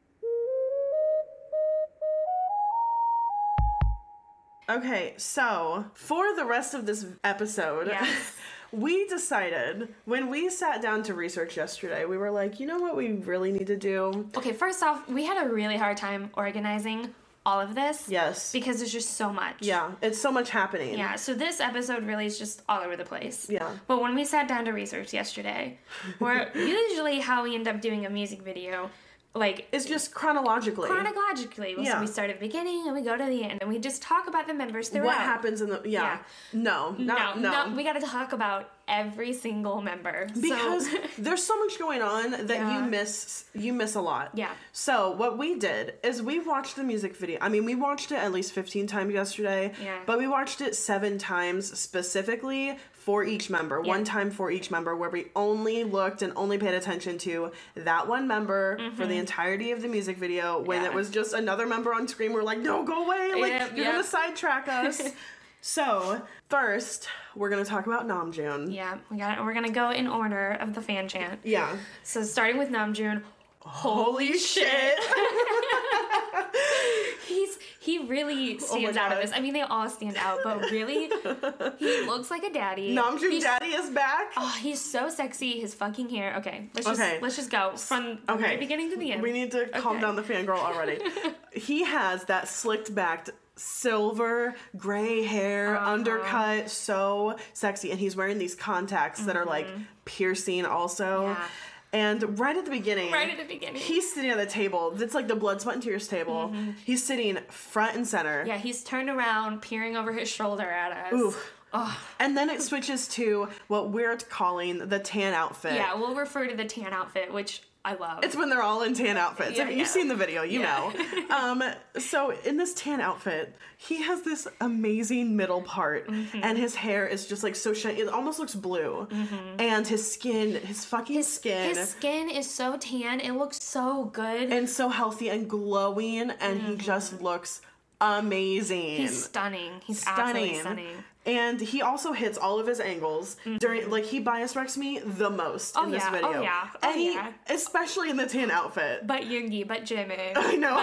Speaker 1: Okay, so for the rest of this episode, we decided when we sat down to research yesterday, we were like, you know what we really need to do?
Speaker 6: Okay, first off, we had a really hard time organizing all of this.
Speaker 1: Yes.
Speaker 6: Because there's just so much.
Speaker 1: Yeah, it's so much happening.
Speaker 6: Yeah, so this episode really is just all over the place.
Speaker 1: Yeah.
Speaker 6: But when we sat down to research yesterday, where usually how we end up doing a music video, like,
Speaker 1: it's just chronologically.
Speaker 6: So we start at the beginning and we go to the end and we just talk about the members throughout.
Speaker 1: What happens in the No.
Speaker 6: We got to talk about every single member
Speaker 1: because there's so much going on that you miss a lot.
Speaker 6: Yeah.
Speaker 1: So what we did is we watched the music video. I mean, we watched it at least 15 times yesterday.
Speaker 6: Yeah.
Speaker 1: But we watched it 7 times specifically for each member.
Speaker 6: Yeah.
Speaker 1: One time for each member, where we only looked and only paid attention to that one member for the entirety of the music video. When it was just another member on screen, we're like, no, go away. Like, you're gonna sidetrack us. So, first, we're going to talk about Namjoon.
Speaker 6: Yeah, we're going to go in order of the fan chant.
Speaker 1: Yeah.
Speaker 6: So, starting with Namjoon.
Speaker 1: Holy shit.
Speaker 6: He really stands out of this. I mean, they all stand out, but really, he looks like a daddy.
Speaker 1: Namjoon daddy is back.
Speaker 6: Oh, he's so sexy. His fucking hair. Okay, let's just go from the very beginning to the end.
Speaker 1: We need to calm down the fangirl already. He has that slicked backed silver gray hair, undercut, so sexy, and he's wearing these contacts that are like piercing also.
Speaker 6: Yeah.
Speaker 1: And right at the beginning, he's sitting at the table. That's like the Blood, Sweat, and Tears table. He's sitting front and center.
Speaker 6: Yeah, he's turned around, peering over his shoulder at us.
Speaker 1: Ooh. Oh. And then it switches to what we're calling the tan outfit.
Speaker 6: Yeah, we'll refer to the tan outfit, which I love.
Speaker 1: It's when they're all in tan outfits. If you've seen the video, you know. So in this tan outfit, he has this amazing middle part, and his hair is just like so shiny. It almost looks blue. And his skin, his skin
Speaker 6: is so tan. It looks so good.
Speaker 1: And so healthy and glowing, and he just looks amazing.
Speaker 6: He's stunning. He's absolutely stunning.
Speaker 1: And he also hits all of his angles during, like, he bias wrecks me the most in this video. Especially in the tan outfit.
Speaker 6: But Yoongi, but Jimin.
Speaker 1: I know.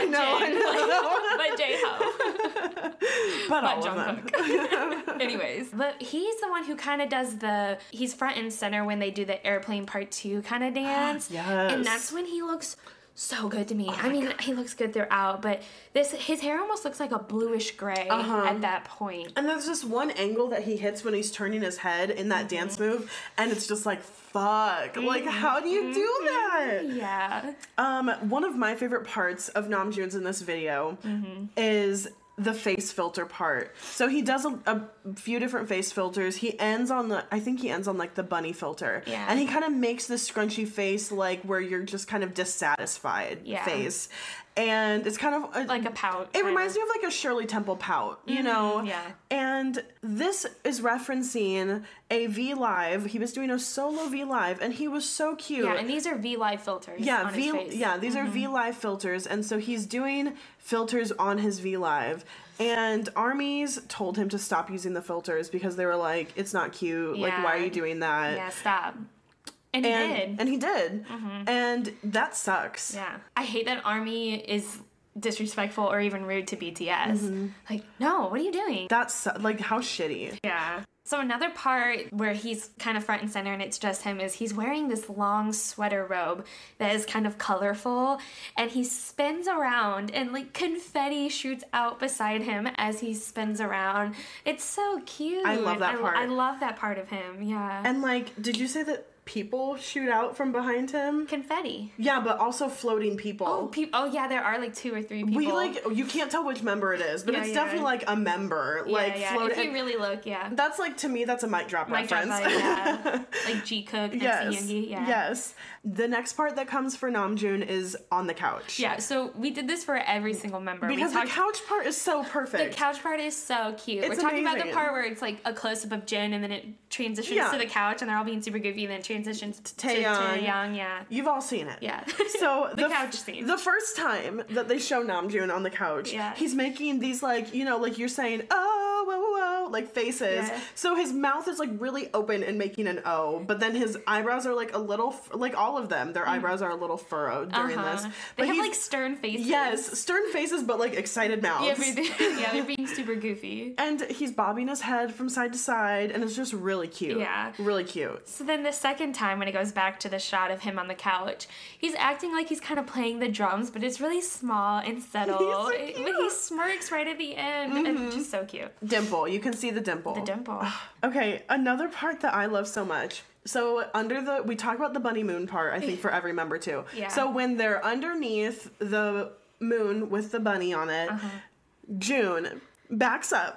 Speaker 6: But J-Hope.
Speaker 1: But all Jungkook.
Speaker 6: Of them. Anyways, but he's the one who kind of does he's front and center when they do the Airplane Part 2 kind of dance.
Speaker 1: Yes.
Speaker 6: And that's when he looks so good to me. I mean, he looks good throughout, but his hair almost looks like a bluish gray at that point.
Speaker 1: And there's just one angle that he hits when he's turning his head in that dance move, and it's just like, fuck. Like, how do you do that?
Speaker 6: Yeah.
Speaker 1: One of my favorite parts of Namjoon's in this video is the face filter part. So he does a few different face filters. He ends on like the bunny filter.
Speaker 6: Yeah.
Speaker 1: And he kind of makes this scrunchy face, like where you're just kind of dissatisfied face. And it's kind of
Speaker 6: like a pout.
Speaker 1: It reminds me of like a Shirley Temple pout, you know?
Speaker 6: Yeah.
Speaker 1: And this is referencing a V Live. He was doing a solo V Live, and he was so cute.
Speaker 6: Yeah, and these are V Live filters on his face.
Speaker 1: Yeah, these are V Live filters, and so he's doing filters on his V Live. And ARMYs told him to stop using the filters because they were like, it's not cute.
Speaker 6: Yeah.
Speaker 1: Like, why are you doing that?
Speaker 6: Yeah, stop. And he did.
Speaker 1: And he did. And that sucks.
Speaker 6: Yeah. I hate that ARMY is disrespectful or even rude to BTS. Like, no, what are you doing?
Speaker 1: That's, like, how shitty.
Speaker 6: Yeah. So another part where he's kind of front and center and it's just him is he's wearing this long sweater robe that is kind of colorful, and he spins around and like confetti shoots out beside him as he spins around. It's so cute.
Speaker 1: I love that part.
Speaker 6: I love that part of him. Yeah.
Speaker 1: And like, did you say that people shoot out from behind him?
Speaker 6: Confetti.
Speaker 1: Yeah, but also floating people.
Speaker 6: Oh yeah, there are like 2 or 3 people.
Speaker 1: We like, you can't tell which member it is, but it's definitely like a member. Like floating.
Speaker 6: If you really look,
Speaker 1: That's like, to me, that's a mic drop reference.
Speaker 6: Like Jikook next to Yoongi. Yeah.
Speaker 1: Yes. The next part that comes for Namjoon is on the couch.
Speaker 6: Yeah, so we did this for every single member.
Speaker 1: Because the couch part is so perfect.
Speaker 6: The couch part is so cute. We're talking about the part where it's like a close-up of Jin and then it transitions to the couch and they're all being super goofy and then it transitions to
Speaker 1: Taeyang.
Speaker 6: Taeyang, yeah.
Speaker 1: You've all seen it.
Speaker 6: Yeah.
Speaker 1: So
Speaker 6: The couch scene.
Speaker 1: The first time that they show Namjoon on the couch,
Speaker 6: Yeah.
Speaker 1: he's making these like, you know, like you're saying, oh, whoa, whoa, whoa, like faces.
Speaker 6: Yeah.
Speaker 1: So his mouth is like really open and making an O, but then his eyebrows are like a little, like all of them, their eyebrows are a little furrowed during this.
Speaker 6: They
Speaker 1: But
Speaker 6: have
Speaker 1: he's-
Speaker 6: like stern faces.
Speaker 1: Yes, stern faces, but like excited mouths.
Speaker 6: Yeah, they're being super goofy.
Speaker 1: And he's bobbing his head from side to side, and it's just really cute.
Speaker 6: Yeah.
Speaker 1: Really cute.
Speaker 6: So then the second time when it goes back to the shot of him on the couch, he's acting like he's kind of playing the drums, but it's really small and subtle.
Speaker 1: He's so
Speaker 6: But he smirks right at the end. And it's just so cute.
Speaker 1: Dimple. You can see the dimple.
Speaker 6: The dimple.
Speaker 1: Okay, another part that I love so much. So we talk about the bunny moon part, I think, for every member too.
Speaker 6: Yeah.
Speaker 1: So when they're underneath the moon with the bunny on it, June backs up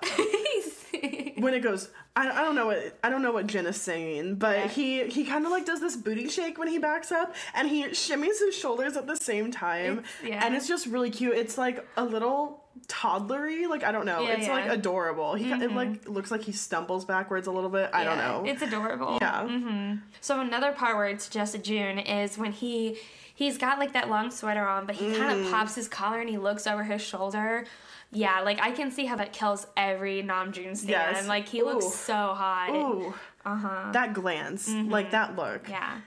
Speaker 1: when it goes. I don't know what Jin is singing, but he kind of like does this booty shake when he backs up, and he shimmies his shoulders at the same time, and it's just really cute. It's like a little toddlery, like I don't know, it's like adorable. It like looks like he stumbles backwards a little bit. I don't know.
Speaker 6: It's adorable.
Speaker 1: Yeah.
Speaker 6: So another part where it's just a June is when he's got like that long sweater on, but he kind of pops his collar and he looks over his shoulder. Yeah, like I can see how that kills every Namjoon stan.
Speaker 1: Yes.
Speaker 6: Like he looks so hot.
Speaker 1: Ooh. That glance, like that look.
Speaker 6: Yeah.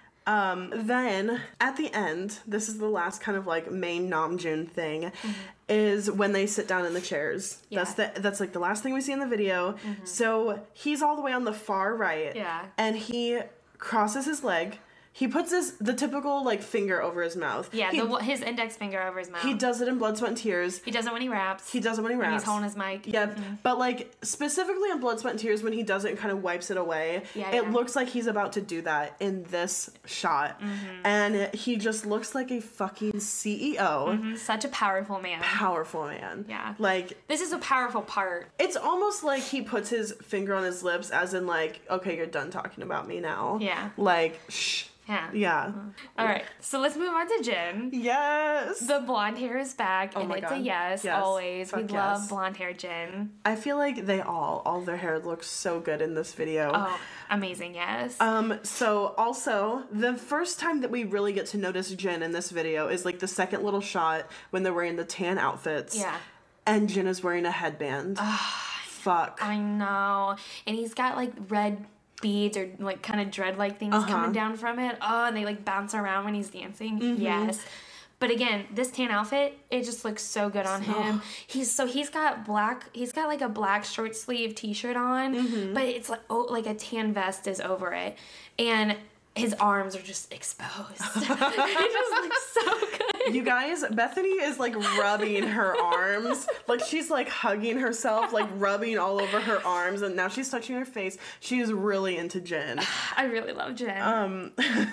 Speaker 1: Then at the end, this is the last kind of like main Namjoon thing, is when they sit down in the chairs.
Speaker 6: Yeah.
Speaker 1: That's like the last thing we see in the video. So he's all the way on the far right.
Speaker 6: Yeah.
Speaker 1: And he crosses his leg. He puts the typical like finger over his mouth.
Speaker 6: Yeah, his index finger over his mouth.
Speaker 1: He does it in Blood, Sweat, and Tears.
Speaker 6: He does it when he raps.
Speaker 1: He does it when he raps.
Speaker 6: When he's holding his mic.
Speaker 1: Yep. But like specifically on Blood, Sweat, and Tears, when he does it and kind of wipes it away, it looks like he's about to do that in this shot. And he just looks like a fucking CEO.
Speaker 6: Such a powerful man.
Speaker 1: Powerful man.
Speaker 6: Yeah.
Speaker 1: Like,
Speaker 6: this is a powerful part.
Speaker 1: it's almost like he puts his finger on his lips as in like, okay, you're done talking about me now.
Speaker 6: Yeah.
Speaker 1: Like, shh.
Speaker 6: Yeah.
Speaker 1: Yeah.
Speaker 6: All right. So let's move on to Jin.
Speaker 1: Yes.
Speaker 6: The blonde hair is back, and
Speaker 1: my
Speaker 6: it's
Speaker 1: God.
Speaker 6: a yes,
Speaker 1: Yes.
Speaker 6: always. We
Speaker 1: Fuck
Speaker 6: love
Speaker 1: yes.
Speaker 6: blonde hair Jin.
Speaker 1: I feel like all their hair looks so good in this video.
Speaker 6: Oh, amazing, yes.
Speaker 1: So also, the first time that we really get to notice Jin in this video is like the second little shot when they're wearing the tan outfits.
Speaker 6: Yeah.
Speaker 1: And Jin is wearing a headband. Fuck.
Speaker 6: I know. And he's got like red beads or like kind of dread-like things coming down from it. Oh, and they like bounce around when he's dancing. Yes. But again, this tan outfit, it just looks so good on him. He's got like a black short sleeve t-shirt on, but it's like like a tan vest is over it. And his arms are just exposed. It just looks so good.
Speaker 1: You guys, Bethany is like rubbing her arms. Like she's like hugging herself, like rubbing all over her arms, and now she's touching her face. She's really into Jin.
Speaker 6: I really love Jin.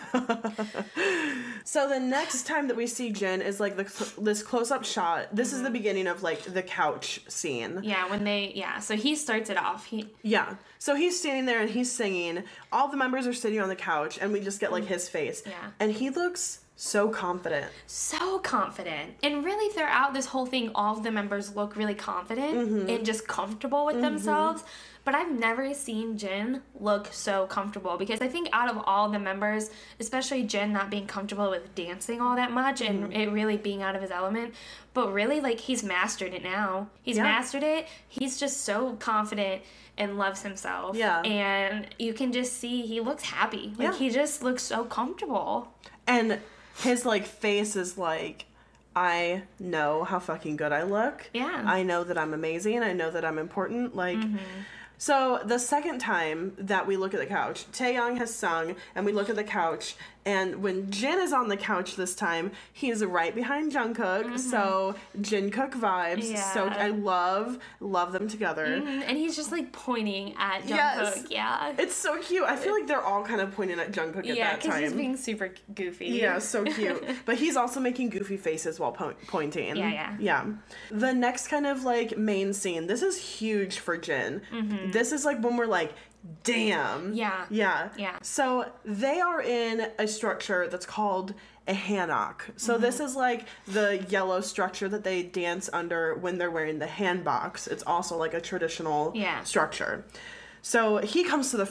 Speaker 1: So the next time that we see Jin is like this close-up shot. This is the beginning of like the couch scene.
Speaker 6: Yeah, so he starts it off.
Speaker 1: So he's standing there and he's singing. All the members are sitting on the couch, and we just get like his face.
Speaker 6: Yeah.
Speaker 1: And he looks so confident.
Speaker 6: So confident. And really throughout this whole thing, all of the members look really confident and just comfortable with themselves. But I've never seen Jin look so comfortable, because I think out of all the members, especially Jin not being comfortable with dancing all that much and it really being out of his element, but really like he's mastered it now. He's mastered it. He's just so confident and loves himself.
Speaker 1: Yeah.
Speaker 6: And you can just see he looks happy. Like he just looks so comfortable.
Speaker 1: And his like face is like, I know how fucking good I look.
Speaker 6: Yeah.
Speaker 1: I know that I'm amazing. I know that I'm important. Like, so the second time that we look at the couch, Taeyang has sung, and we look at the couch, and when Jin is on the couch this time, he's right behind Jungkook. So Jungkook vibes.
Speaker 6: Yeah.
Speaker 1: So I love them together.
Speaker 6: And he's just like pointing at Jungkook.
Speaker 1: Yes.
Speaker 6: Yeah.
Speaker 1: It's so cute. I feel like they're all kind of pointing at Jungkook at
Speaker 6: Yeah,
Speaker 1: that
Speaker 6: because
Speaker 1: time.
Speaker 6: he's being super goofy.
Speaker 1: Yeah, so cute. But he's also making goofy faces while pointing.
Speaker 6: Yeah.
Speaker 1: The next kind of like main scene, this is huge for Jin. This is like when we're like, damn.
Speaker 6: Yeah.
Speaker 1: So they are in a structure that's called a hanok. So this is like the yellow structure that they dance under when they're wearing the hanboks. It's also like a traditional structure. So he comes to the front.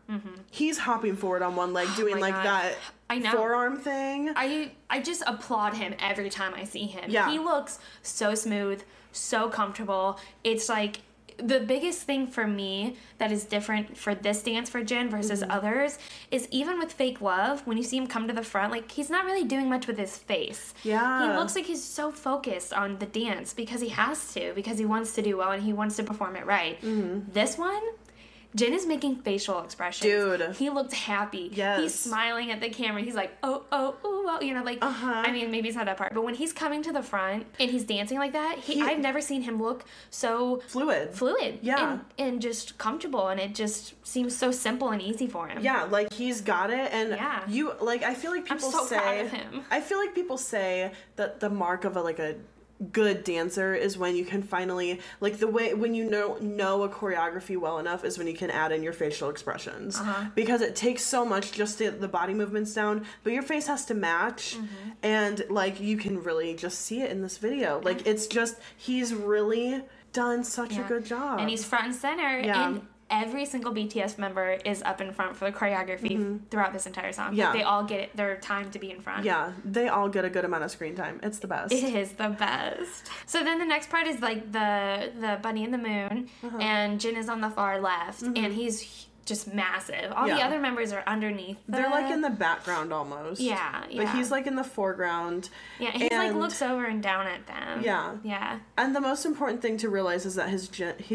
Speaker 1: He's hopping forward on one leg, doing like
Speaker 6: God.
Speaker 1: that
Speaker 6: I know.
Speaker 1: forearm thing.
Speaker 6: I just applaud him every time I see him.
Speaker 1: Yeah.
Speaker 6: He looks so smooth, so comfortable. It's like the biggest thing for me that is different for this dance for Jin versus others is even with Fake Love, when you see him come to the front, like, he's not really doing much with his face.
Speaker 1: Yeah.
Speaker 6: He looks like he's so focused on the dance because he has to, because he wants to do well and he wants to perform it right. This one, Jin is making facial expressions.
Speaker 1: Dude.
Speaker 6: He looked happy.
Speaker 1: Yes.
Speaker 6: He's smiling at the camera. He's like, oh, you know, like, I mean, maybe it's not that part, but when he's coming to the front and he's dancing like that, I've never seen him look so
Speaker 1: fluid. Yeah.
Speaker 6: And just comfortable, and it just seems so simple and easy for him.
Speaker 1: Yeah, like, he's got it, and you, like, I feel like people
Speaker 6: so proud of him.
Speaker 1: I feel like people say that the mark of a good dancer is when you can finally, like, the way when you know a choreography well enough is when you can add in your facial expressions, because it takes so much just to get the body movements down, but your face has to match, and, like, you can really just see it in this video. Like, it's just, he's really done such a good job,
Speaker 6: and he's front and center, and every single BTS member is up in front for the choreography throughout this entire song.
Speaker 1: Yeah.
Speaker 6: Like, they all get their time to be in front.
Speaker 1: Yeah, they all get a good amount of screen time. It's the best.
Speaker 6: It is the best. So then the next part is like the Bunny and the Moon, and Jin is on the far left, and he's just massive. All the other members are underneath.
Speaker 1: They're like in the background almost.
Speaker 6: Yeah.
Speaker 1: But he's like in the foreground.
Speaker 6: Yeah, he like looks over and down at them.
Speaker 1: Yeah.
Speaker 6: Yeah.
Speaker 1: And the most important thing to realize is that his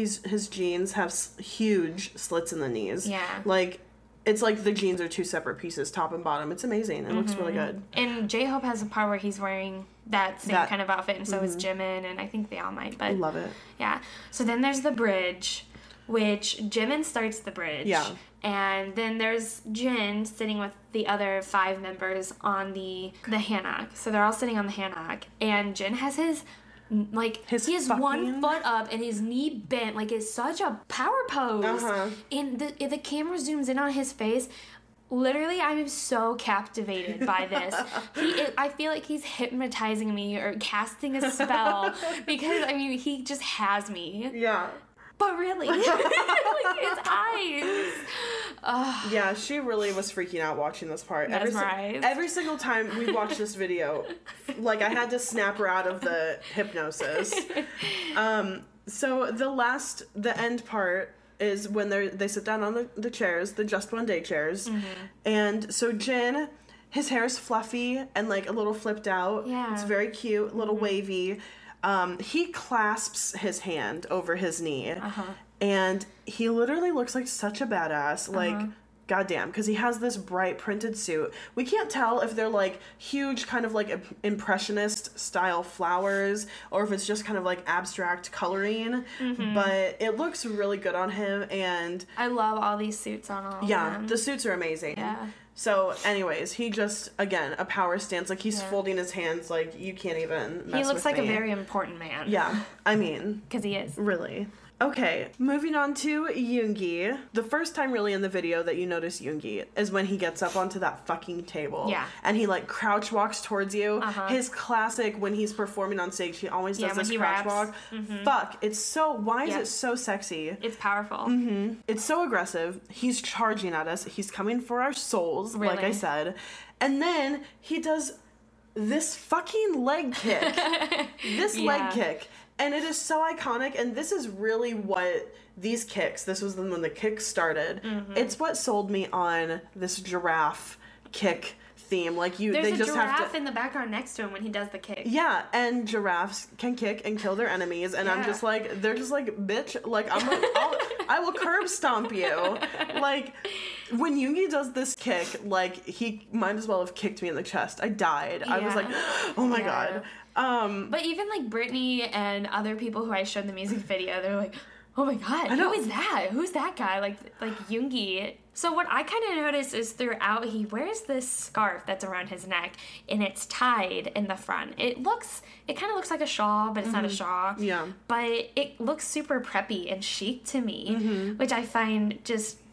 Speaker 1: jeans have huge slits in the knees.
Speaker 6: Yeah.
Speaker 1: Like, it's like the jeans are two separate pieces, top and bottom. It's amazing. It looks really good.
Speaker 6: And J-Hope has a part where he's wearing that same kind of outfit, and so is Jimin, and I think they all might. But
Speaker 1: I love it.
Speaker 6: Yeah. So then there's the bridge, which Jimin starts the bridge.
Speaker 1: Yeah.
Speaker 6: And then there's Jin sitting with the other 5 members on the hanok. So they're all sitting on the hanok. And Jin has his he has one foot up and his knee bent. Like, it's such a power pose. And the camera zooms in on his face. Literally, I am so captivated by this. I feel like he's hypnotizing me or casting a spell because, I mean, he just has me.
Speaker 1: Yeah.
Speaker 6: But really, like, his eyes.
Speaker 1: Yeah, she really was freaking out watching this part.
Speaker 6: Mesmerized.
Speaker 1: Every single time we watched this video, like, I had to snap her out of the hypnosis. So the end part is when they sit down on the chairs, the Just One Day chairs, and so Jin, his hair is fluffy and like a little flipped out.
Speaker 6: Yeah,
Speaker 1: it's very cute, a little wavy. He clasps his hand over his knee, and he literally looks like such a badass. Like, goddamn, because he has this bright printed suit. We can't tell if they're like huge, kind of like impressionist style flowers, or if it's just kind of like abstract coloring. But it looks really good on him, and
Speaker 6: I love all these suits on all of them.
Speaker 1: The suits are amazing.
Speaker 6: Yeah.
Speaker 1: So, anyways, he just, again, a power stance. Like, he's folding his hands like, you can't even mess
Speaker 6: He looks
Speaker 1: with
Speaker 6: like
Speaker 1: me.
Speaker 6: a very important man.
Speaker 1: Yeah, I mean.
Speaker 6: Because he is.
Speaker 1: Really. Okay, moving on to Yoongi. The first time really in the video that you notice Yoongi is when he gets up onto that fucking table.
Speaker 6: Yeah.
Speaker 1: And he, like, crouch walks towards you. His classic, when he's performing on stage, he always does this crouch walk. Fuck, it's so, why is it so sexy?
Speaker 6: It's powerful.
Speaker 1: It's so aggressive. He's charging at us. He's coming for our souls, like I said. And then he does this fucking leg kick. Leg kick. And it is so iconic, and this is really what these kicks, this was when the kick started. It's what sold me on this giraffe kick theme. Like,
Speaker 6: There's
Speaker 1: they
Speaker 6: a
Speaker 1: just
Speaker 6: giraffe
Speaker 1: have to,
Speaker 6: in the background next to him when he does the kick.
Speaker 1: Yeah, and giraffes can kick and kill their enemies, and I'm just like, they're just like, bitch, like, I will curb stomp you. Like, when Yoongi does this kick, like, he might as well have kicked me in the chest. I died. I was like, oh my god.
Speaker 6: But even like Britney and other people who I showed the music video, they're like, oh my god, who is that? Who's that guy? Like Yoongi. So what I kind of noticed is throughout he wears this scarf that's around his neck and it's tied in the front. It kind of looks like a shawl, but it's not a shawl.
Speaker 1: Yeah.
Speaker 6: But it looks super preppy and chic to me, which I find just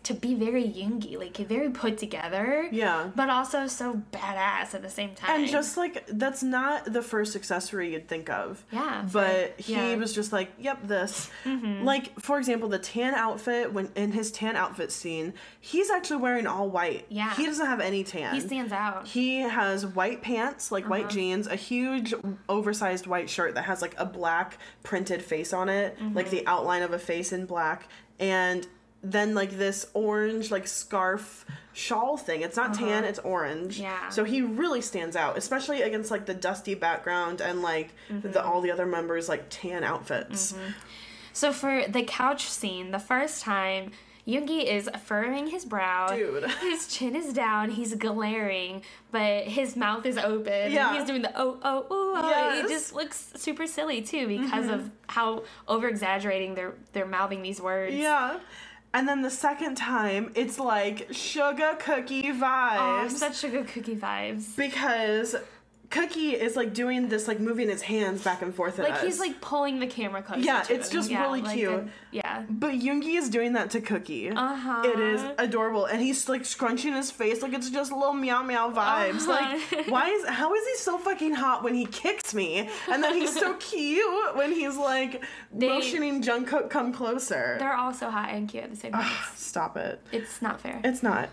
Speaker 6: to be very Yoongi, like very put together.
Speaker 3: Yeah.
Speaker 6: But also so badass at the same time.
Speaker 3: And just like, that's not the first accessory you'd think of.
Speaker 6: Yeah.
Speaker 3: But he was just like, yep, this. Like, for example, the tan outfit, when in his tan outfit scene, he's actually wearing all white.
Speaker 6: Yeah.
Speaker 3: He doesn't have any tan.
Speaker 6: He stands out.
Speaker 3: He has white pants, like white jeans, a huge oversized white shirt that has like a black printed face on it, like the outline of a face in black, and then like this orange like scarf shawl thing. It's not tan, it's orange.
Speaker 6: Yeah.
Speaker 3: So he really stands out, especially against like the dusty background and like all the other members like tan outfits.
Speaker 6: So for the couch scene, the first time, Yoongi is furrowing his brow.
Speaker 3: Dude.
Speaker 6: His chin is down. He's glaring, but his mouth is open.
Speaker 3: Yeah.
Speaker 6: And he's doing the oh, oh, oh.
Speaker 3: Yes.
Speaker 6: It just looks super silly, too, because of how over-exaggerating they're mouthing these words.
Speaker 3: Yeah. And then the second time, it's like sugar cookie
Speaker 6: Oh,
Speaker 3: vibes.
Speaker 6: such sugar cookie vibes.
Speaker 3: Because Cookie is like doing this, like moving his hands back and forth at
Speaker 6: Like
Speaker 3: us.
Speaker 6: he's like pulling the camera closer
Speaker 3: Yeah,
Speaker 6: to
Speaker 3: it's
Speaker 6: him.
Speaker 3: just
Speaker 6: Yeah,
Speaker 3: really
Speaker 6: like
Speaker 3: cute.
Speaker 6: Yeah.
Speaker 3: But Yoongi is doing that to Cookie.
Speaker 6: Uh-huh.
Speaker 3: It is adorable. And he's like scrunching his face like it's just little meow meow vibes. Like, how is he so fucking hot when he kicks me? And then he's so cute when he's like motioning Jungkook come closer.
Speaker 6: They're all so hot and cute at the same time.
Speaker 3: Stop it.
Speaker 6: It's not fair.
Speaker 3: It's not.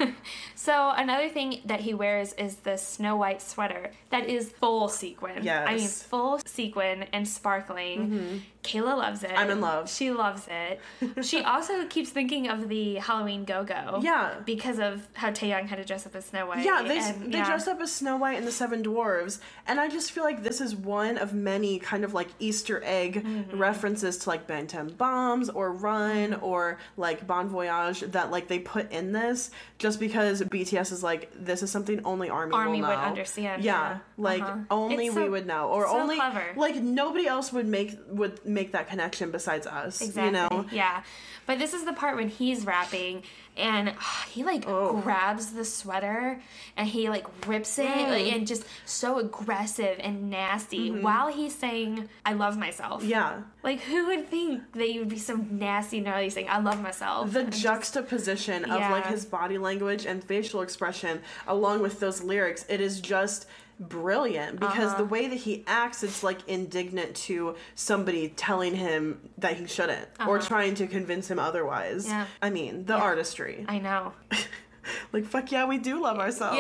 Speaker 6: So another thing that he wears is the Snow White sweater that is full sequin.
Speaker 3: Yes.
Speaker 6: I mean, full sequin and sparkling. Kayla loves it.
Speaker 3: I'm in love.
Speaker 6: She loves it. She also keeps thinking of the Halloween Go-Go.
Speaker 3: Yeah.
Speaker 6: Because of how Taeyong had to dress up as Snow White.
Speaker 3: Yeah, they
Speaker 6: and,
Speaker 3: dressed up as Snow White and the Seven Dwarves, and I just feel like this is one of many kind of like Easter egg references to like Bangtan Bombs or Run or like Bon Voyage that like they put in this just because BTS is like, this is something only ARMY will know.
Speaker 6: would understand.
Speaker 3: Yeah, like only
Speaker 6: It's
Speaker 3: we
Speaker 6: so-
Speaker 3: would know, or
Speaker 6: so
Speaker 3: only
Speaker 6: clever.
Speaker 3: like nobody else would make that connection besides us.
Speaker 6: Exactly.
Speaker 3: You know?
Speaker 6: Yeah. But this is the part when he's rapping and he like grabs the sweater and he like rips it like, and just so aggressive and nasty while he's saying, I love myself.
Speaker 3: Yeah.
Speaker 6: Like, who would think that you would be so nasty and gnarly saying, I love myself?
Speaker 3: The juxtaposition of like his body language and facial expression along with those lyrics, it is just brilliant because the way that he acts, it's like indignant to somebody telling him that he shouldn't or trying to convince him otherwise.
Speaker 6: Yeah.
Speaker 3: I mean, the artistry.
Speaker 6: I know.
Speaker 3: Like, fuck yeah, we do love ourselves.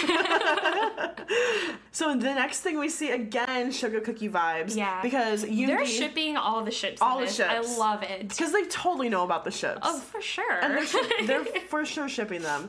Speaker 6: Yeah.
Speaker 3: So the next thing we see, again, sugar cookie vibes.
Speaker 6: Yeah.
Speaker 3: Because
Speaker 6: They're shipping all the ships.
Speaker 3: All
Speaker 6: in
Speaker 3: the
Speaker 6: this.
Speaker 3: ships.
Speaker 6: I love it.
Speaker 3: Because they totally know about the ships.
Speaker 6: Oh, for sure.
Speaker 3: And they're for sure shipping them.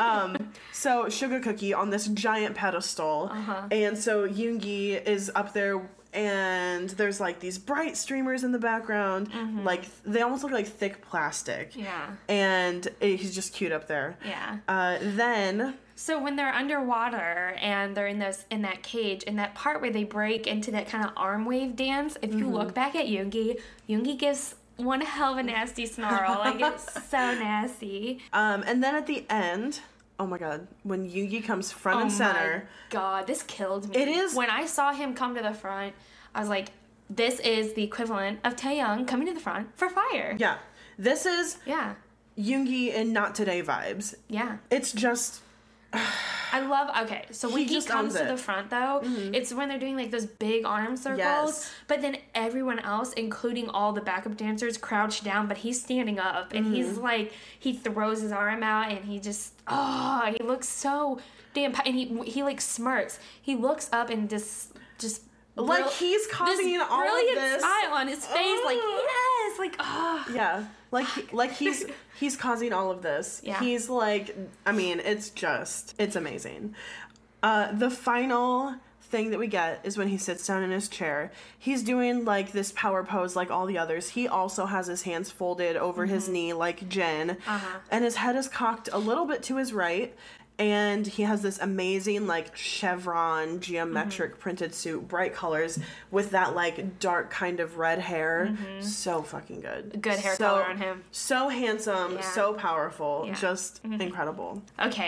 Speaker 3: So Sugar Cookie on this giant pedestal. And so Yoongi is up there and there's like these bright streamers in the background. Like they almost look like thick plastic.
Speaker 6: Yeah.
Speaker 3: And he's just cute up there.
Speaker 6: Yeah.
Speaker 3: Then...
Speaker 6: So when they're underwater and they're in that cage, in that part where they break into that kind of arm wave dance, if you look back at Yoongi gives one hell of a nasty snarl. Like, it's so nasty.
Speaker 3: And then at the end, oh my god, when Yoongi comes front and center.
Speaker 6: My god, this killed me.
Speaker 3: It is.
Speaker 6: When I saw him come to the front, I was like, this is the equivalent of Taeyong coming to the front for Fire.
Speaker 3: Yeah. This is
Speaker 6: Yeah.
Speaker 3: Yoongi and Not Today vibes.
Speaker 6: Yeah.
Speaker 3: It's just...
Speaker 6: I love, okay, so when he
Speaker 3: just
Speaker 6: comes
Speaker 3: owns
Speaker 6: to the
Speaker 3: it.
Speaker 6: front, though, it's when they're doing, like, those big arm circles,
Speaker 3: Yes.
Speaker 6: but then everyone else, including all the backup dancers, crouch down, but he's standing up, and he's, like, he throws his arm out, and he just, he looks so damn, and he like, smirks. He looks up and just
Speaker 3: Like, he's causing
Speaker 6: this
Speaker 3: all of
Speaker 6: brilliant
Speaker 3: this.
Speaker 6: smile on his face, like, yes, like,
Speaker 3: Yeah. Like he's causing all of this.
Speaker 6: Yeah.
Speaker 3: He's like, I mean, it's amazing. The final thing that we get is when he sits down in his chair. He's doing like this power pose like all the others. He also has his hands folded over his knee like Jin. And his head is cocked a little bit to his right. And he has this amazing, like, chevron, geometric printed suit, bright colors, with that, like, dark kind of red hair. So fucking good.
Speaker 6: Good hair color on him.
Speaker 3: So handsome,
Speaker 6: Yeah.
Speaker 3: so powerful,
Speaker 6: Yeah.
Speaker 3: just incredible.
Speaker 6: Okay,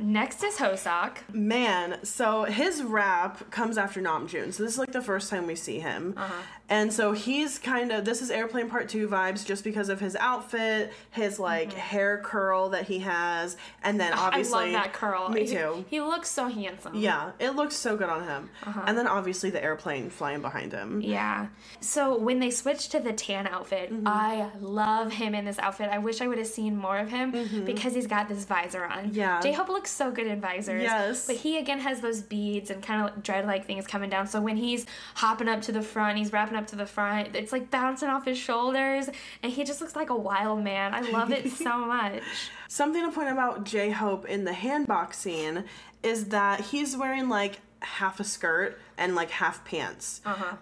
Speaker 6: Next is Hoseok.
Speaker 1: Man, so his rap comes after Namjoon. So this is like the first time we see him. And so he's kind of, this is Airplane Part 2 vibes just because of his outfit, his like hair curl that he has, and then obviously...
Speaker 6: I love that curl.
Speaker 1: Me too.
Speaker 6: He looks so handsome.
Speaker 1: Yeah, it looks so good on him. And then obviously the airplane flying behind him.
Speaker 6: Yeah. So when they switched to the tan outfit, I love him in this outfit. I wish I would have seen more of him because he's got this visor on.
Speaker 1: Yeah.
Speaker 6: J-Hope looks so good in visors.
Speaker 1: Yes.
Speaker 6: But he again has those beads and kind of dread-like things coming down. So when he's hopping up to the front, he's wrapping up to the front, it's like bouncing off his shoulders, and he just looks like a wild man. I love it so much.
Speaker 1: Something to point out about J-Hope in the handbox scene is that he's wearing like half a skirt and like half pants.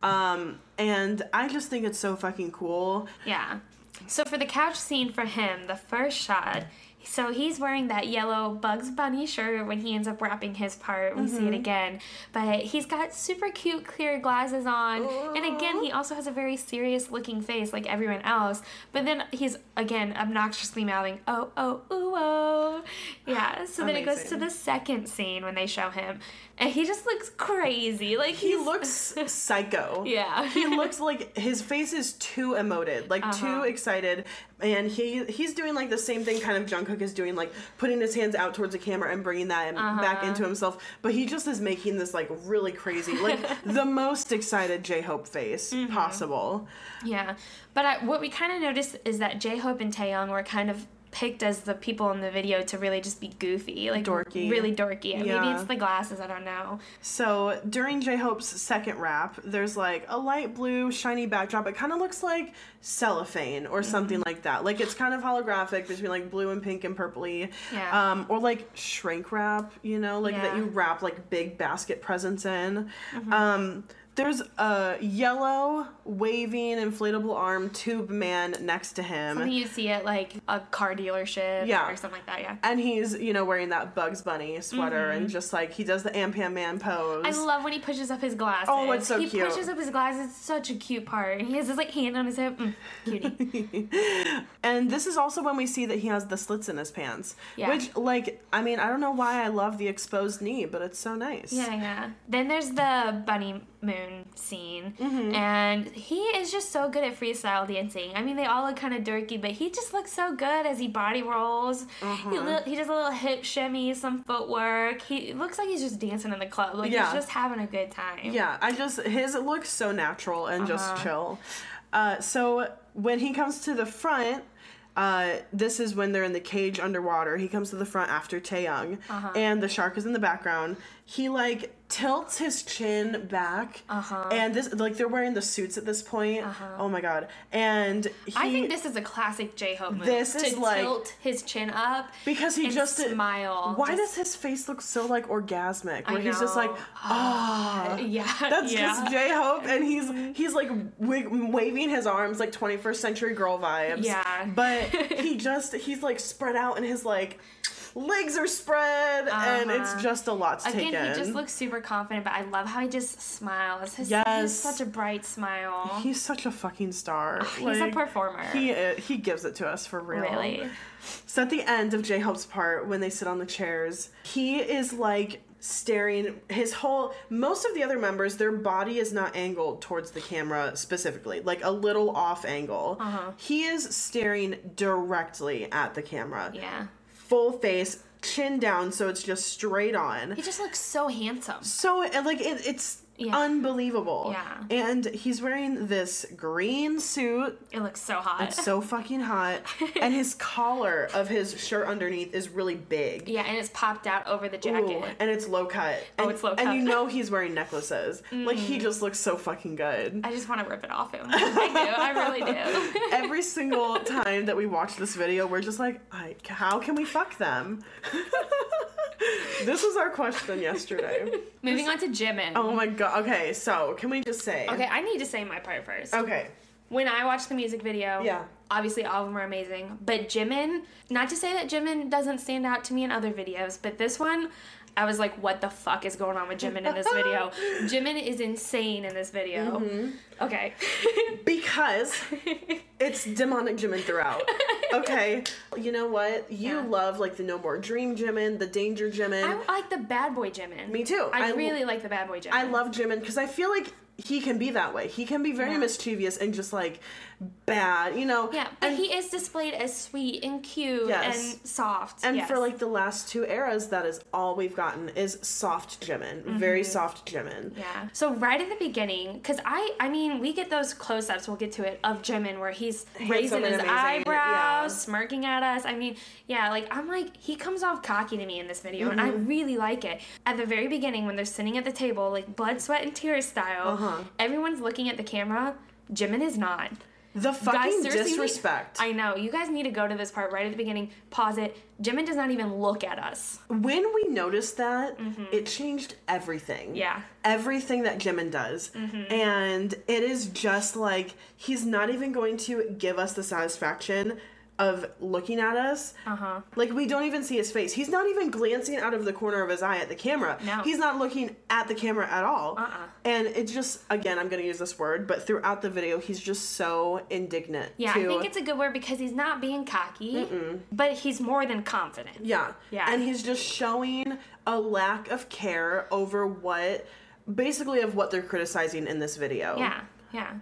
Speaker 1: And I just think it's so fucking cool.
Speaker 6: Yeah. So for the couch scene for him, the first shot, so he's wearing that yellow Bugs Bunny shirt when he ends up wrapping his part. We see it again. But he's got super cute clear glasses on. And again, he also has a very serious looking face like everyone else. But then he's, again, obnoxiously mouthing, oh, oh, ooh, oh. Yeah, so then it goes to the second scene when they show him. And he just looks crazy. Like
Speaker 1: he looks psycho.
Speaker 6: Yeah.
Speaker 1: He looks like his face is too emoted, like too excited. And he's doing like the same thing kind of Jungkook is doing, like putting his hands out towards the camera and bringing that back into himself. But he just is making this like really crazy, like the most excited J-Hope face possible.
Speaker 6: Yeah. But what we kind of noticed is that J-Hope and Taeyong were kind of picked as the people in the video to really just be goofy, like
Speaker 1: dorky,
Speaker 6: really dorky. And maybe it's the glasses, I don't know.
Speaker 1: So during J-Hope's second rap, there's like a light blue shiny backdrop. It kind of looks like cellophane or something like that. Like it's kind of holographic between like blue and pink and purpley.
Speaker 6: Yeah.
Speaker 1: Or like shrink wrap, you know, like that you wrap like big basket presents in. There's a yellow waving inflatable arm tube man next to him.
Speaker 6: Something you see at like a car dealership or something like that,
Speaker 1: And he's, you know, wearing that Bugs Bunny sweater and just like he does the Ampan Man pose.
Speaker 6: I love when he pushes up his glasses.
Speaker 1: Oh, it's so
Speaker 6: cute.
Speaker 1: He
Speaker 6: pushes up his glasses. It's such a cute part. He has his like hand on his hip. Cutie.
Speaker 1: And this is also when we see that he has the slits in his pants.
Speaker 6: Yeah.
Speaker 1: Which, like, I mean, I don't know why I love the exposed knee, but it's so nice.
Speaker 6: Yeah. Then there's the Bunny Moon scene, and he is just so good at freestyle dancing. I mean, they all look kind of dorky, but he just looks so good as he body rolls. He does a little hip shimmy, some footwork. He looks like he's just dancing in the club. Like he's just having a good time.
Speaker 1: Yeah, his looks so natural and just chill. So when he comes to the front, this is when they're in the cage underwater. He comes to the front after Taeyong, and the shark is in the background. He like tilts his chin back, and this like they're wearing the suits at this point. Oh my god! And
Speaker 6: I think this is a classic J-Hope move.
Speaker 1: This is
Speaker 6: to
Speaker 1: like
Speaker 6: tilt his chin up
Speaker 1: because he
Speaker 6: and
Speaker 1: just
Speaker 6: smile.
Speaker 1: Why does his face look so like orgasmic? Where he's just like, that's just J-Hope, and he's like waving his arms like 21st century girl vibes.
Speaker 6: Yeah,
Speaker 1: but he's like spread out and his like legs are spread and it's just a lot to take in.
Speaker 6: He just looks super confident, but I love how he just smiles. He's such a bright smile.
Speaker 1: He's such a fucking star.
Speaker 6: He's a performer.
Speaker 1: He gives it to us for real.
Speaker 6: Really.
Speaker 1: So at the end of J-Hope's part, when they sit on the chairs, he is like staring most of the other members, their body is not angled towards the camera specifically, like a little off angle. He is staring directly at the camera.
Speaker 6: Yeah.
Speaker 1: Full face, chin down, so it's just straight on.
Speaker 6: He just looks so handsome.
Speaker 1: So, like, it's unbelievable.
Speaker 6: Yeah.
Speaker 1: And he's wearing this green suit.
Speaker 6: It looks so hot.
Speaker 1: It's so fucking hot. And his collar of his shirt underneath is really big.
Speaker 6: Yeah, and it's popped out over the jacket.
Speaker 1: Ooh, and it's low cut. And,
Speaker 6: it's low cut.
Speaker 1: And you know he's wearing necklaces. Like, he just looks so fucking good.
Speaker 6: I just want to rip it off him. I really do.
Speaker 1: Every single time that we watch this video, we're just like, how can we fuck them? This was our question yesterday.
Speaker 6: Moving on to Jimin.
Speaker 1: Oh my god. Okay, so can we just say?
Speaker 6: Okay, I need to say my part first.
Speaker 1: Okay.
Speaker 6: When I watched the music video, obviously all of them are amazing. But Jimin, not to say that Jimin doesn't stand out to me in other videos, but this one, I was like, what the fuck is going on with Jimin in this video? Jimin is insane in this video. Okay.
Speaker 1: Because it's demonic Jimin throughout. Okay, you know what? You love, like, the No More Dream Jimin, the Danger Jimin.
Speaker 6: I like the bad boy Jimin.
Speaker 1: Me too.
Speaker 6: I really like the bad boy Jimin.
Speaker 1: I love Jimin because I feel like he can be that way. He can be very mischievous and just, like, bad, you know?
Speaker 6: Yeah, but he is displayed as sweet and cute and soft.
Speaker 1: And for, like, the last 2 eras, that is all we've gotten is soft Jimin. Very soft Jimin.
Speaker 6: Yeah. So right at the beginning, because I mean, we get those close-ups, we'll get to it, of Jimin where he's raising his eyebrows, smirking at us. I mean, yeah, like, I'm like, he comes off cocky to me in this video, and I really like it. At the very beginning, when they're sitting at the table, like, blood, sweat, and tears style, everyone's looking at the camera. Jimin is not.
Speaker 1: The fucking
Speaker 6: Guys,
Speaker 1: disrespect.
Speaker 6: I know. You guys need to go to this part right at the beginning. Pause it. Jimin does not even look at us.
Speaker 1: When we noticed that, it changed everything.
Speaker 6: Yeah.
Speaker 1: Everything that Jimin does. And it is just like, he's not even going to give us the satisfaction of looking at us. Like, we don't even see his face. He's not even glancing out of the corner of his eye at the camera.
Speaker 6: No.
Speaker 1: He's not looking at the camera at all. And it's just, again, I'm going to use this word, but throughout the video, he's just so indignant.
Speaker 6: Yeah, I think it's a good word because he's not being cocky, but he's more than confident.
Speaker 1: Yeah.
Speaker 6: Yeah.
Speaker 1: And he's just showing a lack of care over basically of what they're criticizing in this video.
Speaker 6: Yeah, yeah.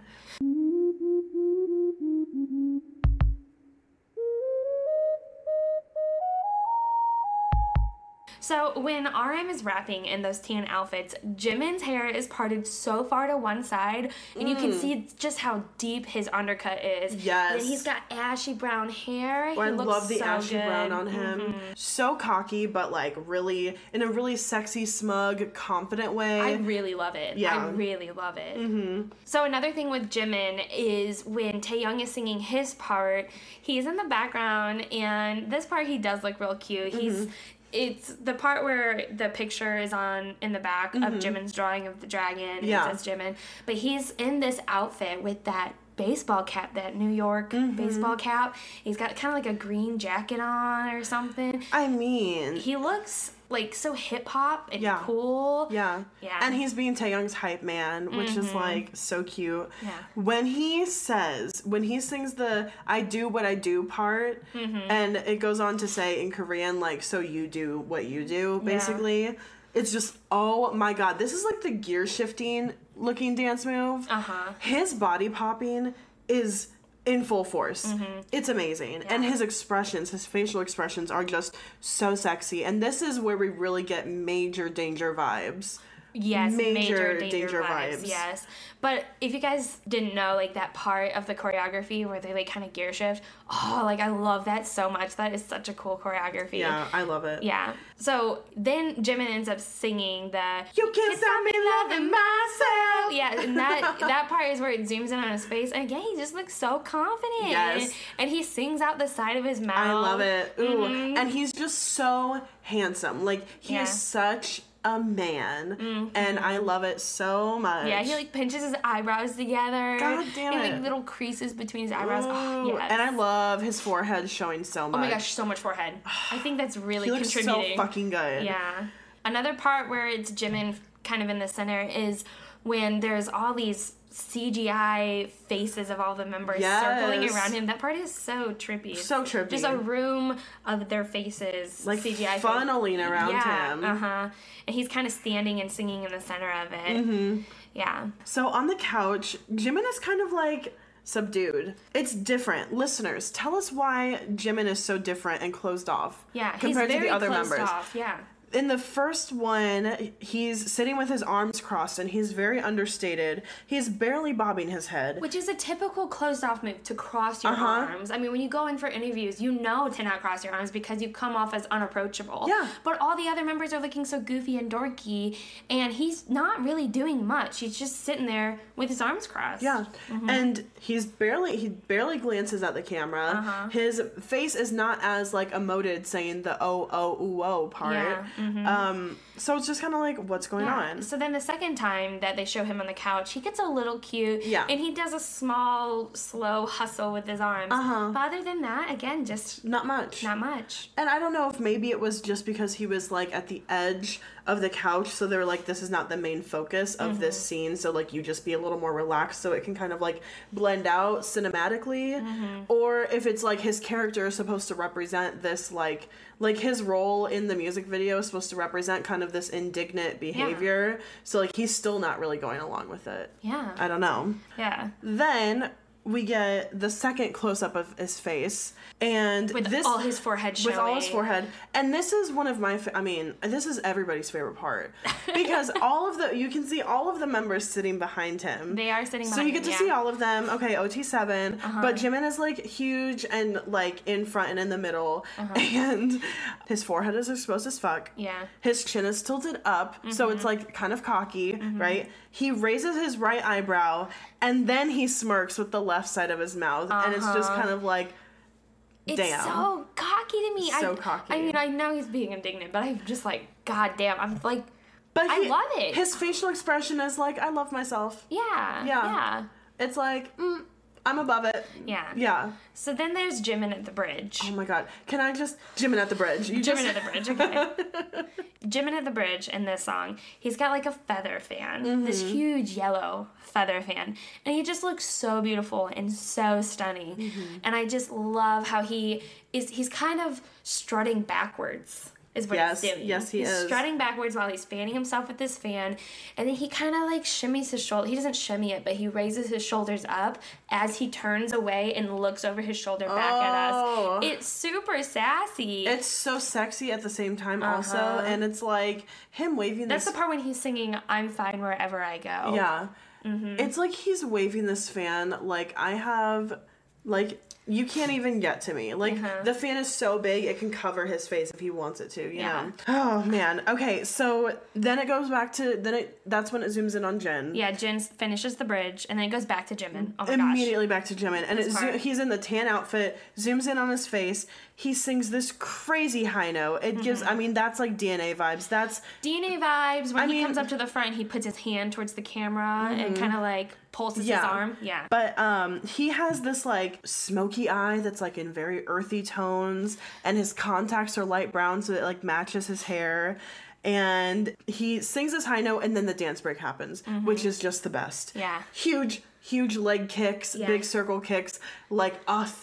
Speaker 6: So when RM is rapping in those tan outfits, Jimin's hair is parted so far to one side, and you can see just how deep his undercut is.
Speaker 1: Yes.
Speaker 6: And he's got ashy brown hair.
Speaker 1: I
Speaker 6: looks
Speaker 1: love the
Speaker 6: so
Speaker 1: ashy
Speaker 6: good.
Speaker 1: brown on him. So cocky, but, like, really, in a really sexy, smug, confident way.
Speaker 6: I really love it.
Speaker 1: Yeah.
Speaker 6: I really love it. So another thing with Jimin is when Taehyung is singing his part, he's in the background, and this part he does look real cute. It's the part where the picture is in the back of Jimin's drawing of the dragon.
Speaker 1: Yeah.
Speaker 6: It says Jimin. But he's in this outfit with that baseball cap, that New York baseball cap. He's got kind of like a green jacket on or something.
Speaker 1: I mean...
Speaker 6: He looks, like, so hip-hop and cool.
Speaker 1: Yeah.
Speaker 6: Yeah.
Speaker 1: And he's being Taehyung's hype man, which is, like, so cute.
Speaker 6: Yeah.
Speaker 1: When he sings the I do what I do part, and it goes on to say in Korean, like, so you do what you do, basically. It's just, oh my god, this is like the gear shifting looking dance move. His body popping is in full force. It's amazing. And his expressions, his facial expressions are just so sexy. And this is where we really get major danger vibes.
Speaker 6: Yes,
Speaker 1: major danger vibes.
Speaker 6: Yes. But if you guys didn't know, like, that part of the choreography where they, like, kind of gear shift, I love that so much. That is such a cool choreography.
Speaker 1: Yeah, I love it.
Speaker 6: Yeah. So then Jimin ends up singing the
Speaker 1: You can't stop me loving myself.
Speaker 6: Yeah, and that part is where it zooms in on his face. And again, he just looks so confident.
Speaker 1: Yes.
Speaker 6: And he sings out the side of his mouth.
Speaker 1: I love it. Ooh. And he's just so handsome. Like, he is such a man, and I love it so much.
Speaker 6: Yeah, he, like, pinches his eyebrows together.
Speaker 1: God damn
Speaker 6: and,
Speaker 1: it.
Speaker 6: like, little creases between his eyebrows.
Speaker 1: Ooh,
Speaker 6: Yes.
Speaker 1: and I love his forehead showing so much.
Speaker 6: Oh my gosh, so much forehead. I think that's really
Speaker 1: he looks
Speaker 6: contributing.
Speaker 1: so fucking good.
Speaker 6: Yeah. Another part where it's Jimin kind of in the center is when there's all these CGI faces of all the members circling around him. That part is so trippy.
Speaker 1: So trippy.
Speaker 6: Just a room of their faces,
Speaker 1: like
Speaker 6: CGI
Speaker 1: funneling around him.
Speaker 6: And he's kind of standing and singing in the center of it. Yeah.
Speaker 1: So on the couch, Jimin is kind of like subdued. It's different. Listeners, tell us why Jimin is so different and closed off.
Speaker 6: Yeah,
Speaker 1: compared
Speaker 6: he's very
Speaker 1: to the other
Speaker 6: closed
Speaker 1: members.
Speaker 6: off. Yeah.
Speaker 1: In the first one, he's sitting with his arms crossed and he's very understated. He's barely bobbing his head.
Speaker 6: Which is a typical closed off move, to cross your arms. I mean, when you go in for interviews, you know to not cross your arms because you come off as unapproachable.
Speaker 1: Yeah.
Speaker 6: But all the other members are looking so goofy and dorky, and he's not really doing much. He's just sitting there with his arms crossed.
Speaker 1: Yeah. And he barely glances at the camera. His face is not as, like, emoted saying the oh, ooh, oh part.
Speaker 6: Yeah.
Speaker 1: So it's just kind of like, what's going on?
Speaker 6: So then the second time that they show him on the couch, he gets a little cute.
Speaker 1: Yeah.
Speaker 6: And he does a small, slow hustle with his arms. But other than that, again, just
Speaker 1: Not much.
Speaker 6: not much.
Speaker 1: And I don't know if maybe it was just because he was, like, at the edge of the couch, so they were like, this is not the main focus of this scene, so, like, you just be a little more relaxed so it can kind of, like, blend out cinematically. Or if it's, like, his character is supposed to represent this, like his role in the music video is supposed to represent kind of this indignant behavior. So, like, he's still not really going along with it.
Speaker 6: Yeah.
Speaker 1: I don't know.
Speaker 6: Yeah.
Speaker 1: Then we get the second close-up of his face, and
Speaker 6: With all his forehead showing.
Speaker 1: With all his forehead. And this is one of my, this is everybody's favorite part. Because you can see all of the members sitting behind him.
Speaker 6: They are sitting behind him,
Speaker 1: So you get to see all of them. Okay, OT7. But Jimin is, like, huge and, like, in front and in the middle. And his forehead is exposed as fuck.
Speaker 6: Yeah.
Speaker 1: His chin is tilted up, so it's, like, kind of cocky, right? He raises his right eyebrow, and then he smirks with the left side of his mouth. And it's just kind of like,
Speaker 6: It's
Speaker 1: damn.
Speaker 6: so cocky to me.
Speaker 1: So cocky.
Speaker 6: I mean, I know he's being indignant, but I'm just like, God damn. I'm like,
Speaker 1: But
Speaker 6: I love it.
Speaker 1: His facial expression is like, I love myself.
Speaker 6: yeah.
Speaker 1: Yeah. It's like, I'm above it.
Speaker 6: Yeah.
Speaker 1: Yeah.
Speaker 6: So then there's Jimin at the bridge.
Speaker 1: Oh my god. Can I just... Jimin at the bridge.
Speaker 6: Jimin at the bridge, okay. Jimin at the bridge in this song, he's got like a feather fan, this huge yellow feather fan, and he just looks so beautiful and so stunning. And I just love how he's kind of strutting backwards. Is what he's doing.
Speaker 1: Yes, he is.
Speaker 6: He's strutting backwards while he's fanning himself with this fan, and then he kind of like shimmies his shoulder. He doesn't shimmy it, but he raises his shoulders up as he turns away and looks over his shoulder back at us. It's super sassy.
Speaker 1: It's so sexy at the same time also, and it's like him waving
Speaker 6: That's
Speaker 1: this...
Speaker 6: the part when he's singing, I'm fine wherever I go.
Speaker 1: Yeah. It's like he's waving this fan like I have... Like, you can't even get to me. Like, the fan is so big, it can cover his face if he wants it to, you know? Oh, man. Okay, so then it goes back to... That's when it zooms in on Jin.
Speaker 6: Yeah, Jin finishes the bridge, and then it goes back to Jimin. Oh my
Speaker 1: Immediately back to Jimin. And
Speaker 6: part.
Speaker 1: he's in the tan outfit, zooms in on his face. He sings this crazy high note. It gives... I mean, that's like DNA vibes. That's...
Speaker 6: DNA vibes. When he comes up to the front, he puts his hand towards the camera and kind of like pulses his arm. Yeah.
Speaker 1: But he has this like smoky eye that's like in very earthy tones, and his contacts are light brown so it like matches his hair. And he sings this high note, and then the dance break happens, which is just the best.
Speaker 6: Yeah.
Speaker 1: Huge leg kicks, big circle kicks, like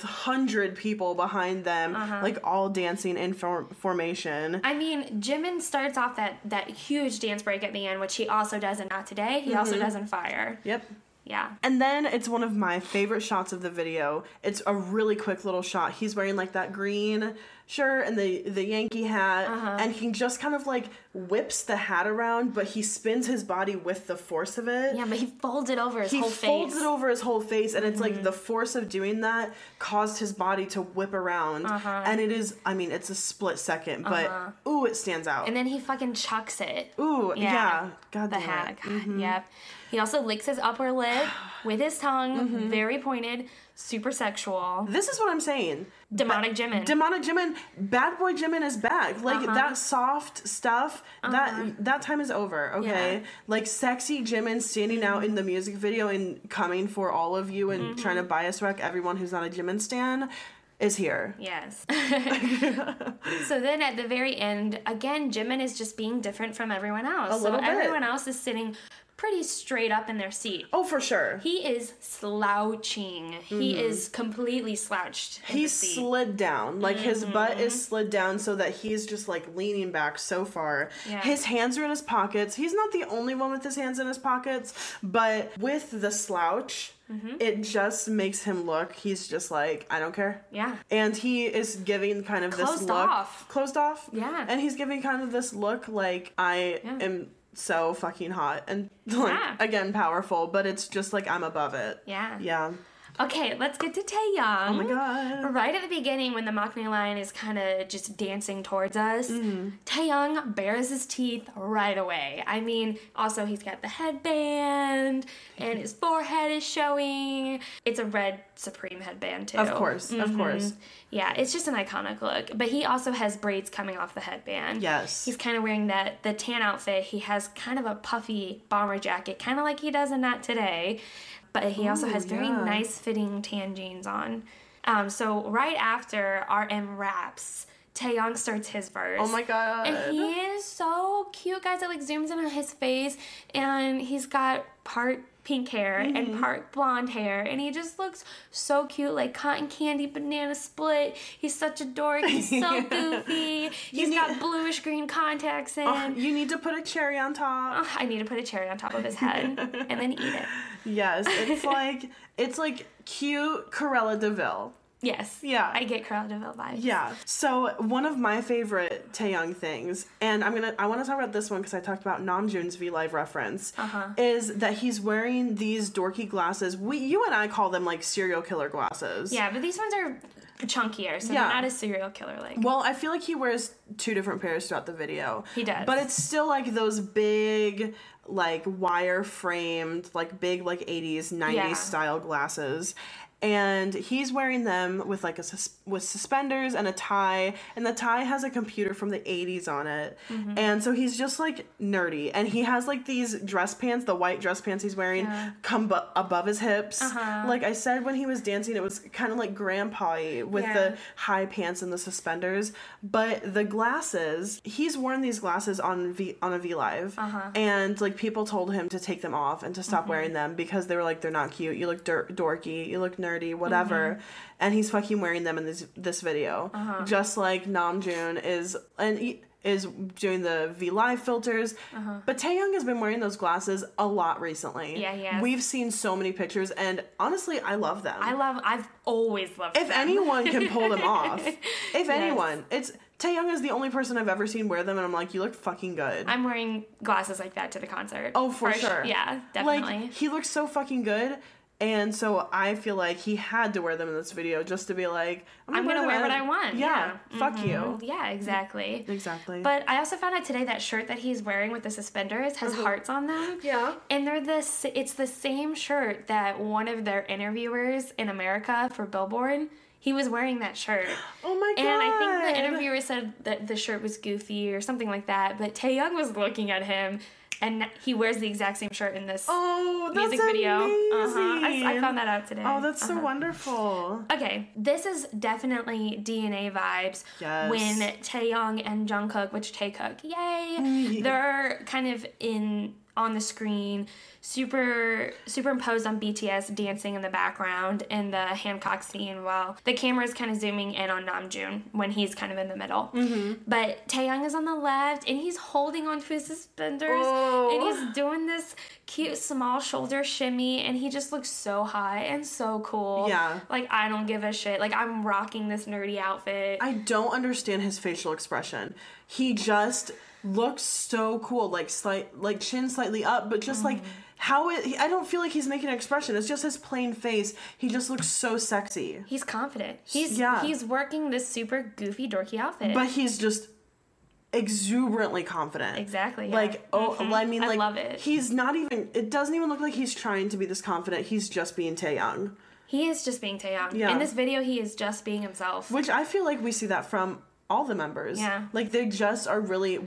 Speaker 1: 100 people behind them, like all dancing in formation.
Speaker 6: I mean, Jimin starts off that huge dance break at the end, which he also does in Not Today. He also does in Fire.
Speaker 1: Yep.
Speaker 6: Yeah.
Speaker 1: And then it's one of my favorite shots of the video. It's a really quick little shot. He's wearing like that green shirt and the Yankee hat, and he just kind of like whips the hat around, but he spins his body with the force of it.
Speaker 6: Yeah, but he folds it over his whole face.
Speaker 1: He folds it over his whole face, and it's like the force of doing that caused his body to whip around. And it is, I mean, it's a split second, but ooh, it stands out.
Speaker 6: And then he fucking chucks it.
Speaker 1: Ooh, yeah. God
Speaker 6: the
Speaker 1: damn
Speaker 6: hat.
Speaker 1: it.
Speaker 6: God, yep. He also licks his upper lip with his tongue, very pointed, super sexual.
Speaker 1: This is what I'm saying.
Speaker 6: Demonic Jimin.
Speaker 1: Demonic Jimin. Bad boy Jimin is back. Like, that soft stuff, that time is over, okay?
Speaker 6: Yeah.
Speaker 1: Like, sexy Jimin standing out in the music video and coming for all of you and trying to bias wreck everyone who's not a Jimin stan is here.
Speaker 6: Yes. So then at the very end, again, Jimin is just being different from everyone else.
Speaker 1: A little bit.
Speaker 6: Everyone else is sitting pretty straight up in their seat.
Speaker 1: Oh, for sure.
Speaker 6: He is slouching. He is completely slouched.
Speaker 1: He's slid down. Like, his butt is slid down so that he's just, like, leaning back so far.
Speaker 6: Yeah.
Speaker 1: His hands are in his pockets. He's not the only one with his hands in his pockets, but with the slouch, it just makes him look, he's just like, I don't care.
Speaker 6: Yeah.
Speaker 1: And he is giving kind of this
Speaker 6: Closed
Speaker 1: look.
Speaker 6: off.
Speaker 1: Closed off?
Speaker 6: Yeah.
Speaker 1: And he's giving kind of this look like, I am so fucking hot and, like, again, powerful, but it's just like, I'm above it.
Speaker 6: Yeah.
Speaker 1: Yeah.
Speaker 6: Okay, let's get to Taehyung.
Speaker 1: Oh my god.
Speaker 6: Right at the beginning, when the Maknae line is kind of just dancing towards us, Taehyung bares his teeth right away. I mean, also he's got the headband, and his forehead is showing. It's a red Supreme headband, too.
Speaker 1: Of course, of course.
Speaker 6: Yeah, it's just an iconic look. But he also has braids coming off the headband.
Speaker 1: Yes.
Speaker 6: He's kind of wearing the tan outfit. He has kind of a puffy bomber jacket, kind of like he does in Not Today. But he also has very nice fitting tan jeans on. So right after RM raps, Taehyung starts his verse.
Speaker 1: Oh my god.
Speaker 6: And he is so cute, guys. It like zooms in on his face, and he's got part pink hair and part blonde hair, and he just looks so cute, like cotton candy banana split. He's such a dork. He's so goofy. He's got bluish green contacts in.
Speaker 1: You need to put a cherry on top.
Speaker 6: I need to put a cherry on top of his head and then eat it.
Speaker 1: Yes, it's like cute Cruella de Vil.
Speaker 6: Yes.
Speaker 1: Yeah.
Speaker 6: I get Cruella de Vil vibes.
Speaker 1: Yeah. So one of my favorite Taehyung things, and I want to talk about this one because I talked about Namjoon's V Live reference, is that he's wearing these dorky glasses. You and I call them like serial killer glasses.
Speaker 6: Yeah, but these ones are chunkier, so they're not as serial killer like.
Speaker 1: Well, I feel like he wears 2 different pairs throughout the video.
Speaker 6: He does.
Speaker 1: But it's still like those big, like wire framed, like big, like 80s, 90s style glasses. And he's wearing them with like with suspenders and a tie, and the tie has a computer from the 80s on it. And so he's just like nerdy, and he has like these dress pants, the white dress pants he's wearing come above his hips. Like I said, when he was dancing, it was kind of like grandpa-y with the high pants and the suspenders. But the glasses, he's worn these glasses on a V Live, and like people told him to take them off and to stop wearing them because they were like, they're not cute. You look dorky. You look nerdy, whatever. And he's fucking wearing them in this video, just like Namjoon is doing the V Live filters. But Taehyung has been wearing those glasses a lot recently.
Speaker 6: Yeah, he has.
Speaker 1: We've seen so many pictures, and honestly, I love them.
Speaker 6: I've always loved
Speaker 1: if
Speaker 6: them.
Speaker 1: anyone can pull them off, anyone, it's Taehyung is the only person I've ever seen wear them, and I'm like, you look fucking good.
Speaker 6: I'm wearing glasses like that to the concert.
Speaker 1: Oh, for sure.
Speaker 6: Yeah, definitely.
Speaker 1: Like, he looks so fucking good. And so I feel like he had to wear them in this video just to be like,
Speaker 6: I'm going to wear what I want.
Speaker 1: Yeah. Fuck you.
Speaker 6: Yeah, exactly.
Speaker 1: Exactly.
Speaker 6: But I also found out today that shirt that he's wearing with the suspenders has hearts on them.
Speaker 1: Yeah.
Speaker 6: And it's the same shirt that one of their interviewers in America for Billboard, he was wearing that shirt.
Speaker 1: Oh my god.
Speaker 6: And I think the interviewer said that the shirt was goofy or something like that. But Taehyung was looking at him, and he wears the exact same shirt in this music video.
Speaker 1: Amazing.
Speaker 6: I found that out today.
Speaker 1: Oh, that's so wonderful.
Speaker 6: Okay, this is definitely DNA vibes.
Speaker 1: Yes.
Speaker 6: When Taehyung and Jungkook, which Taekook, yay, they're kind of on the screen, superimposed on BTS dancing in the background in the Hancock scene, while the camera is kind of zooming in on Namjoon when he's kind of in the middle. But Taehyung is on the left, and he's holding onto his suspenders, and he's doing this cute small shoulder shimmy, and he just looks so hot and so cool.
Speaker 1: Yeah.
Speaker 6: Like, I don't give a shit. Like, I'm rocking this nerdy outfit.
Speaker 1: I don't understand his facial expression. He just looks so cool, like chin slightly up, but just like I don't feel like he's making an expression. It's just his plain face. He just looks so sexy.
Speaker 6: He's confident. He's working this super goofy, dorky outfit.
Speaker 1: But he's just exuberantly confident.
Speaker 6: Exactly. Yeah.
Speaker 1: Like, I mean, like,
Speaker 6: love it.
Speaker 1: He's not even, it doesn't even look like he's trying to be this confident. He's just being Taehyung.
Speaker 6: He is just being Taehyung.
Speaker 1: Yeah.
Speaker 6: In this video, he is just being himself.
Speaker 1: Which I feel like we see that from all the members.
Speaker 6: Yeah.
Speaker 1: Like, they just are really,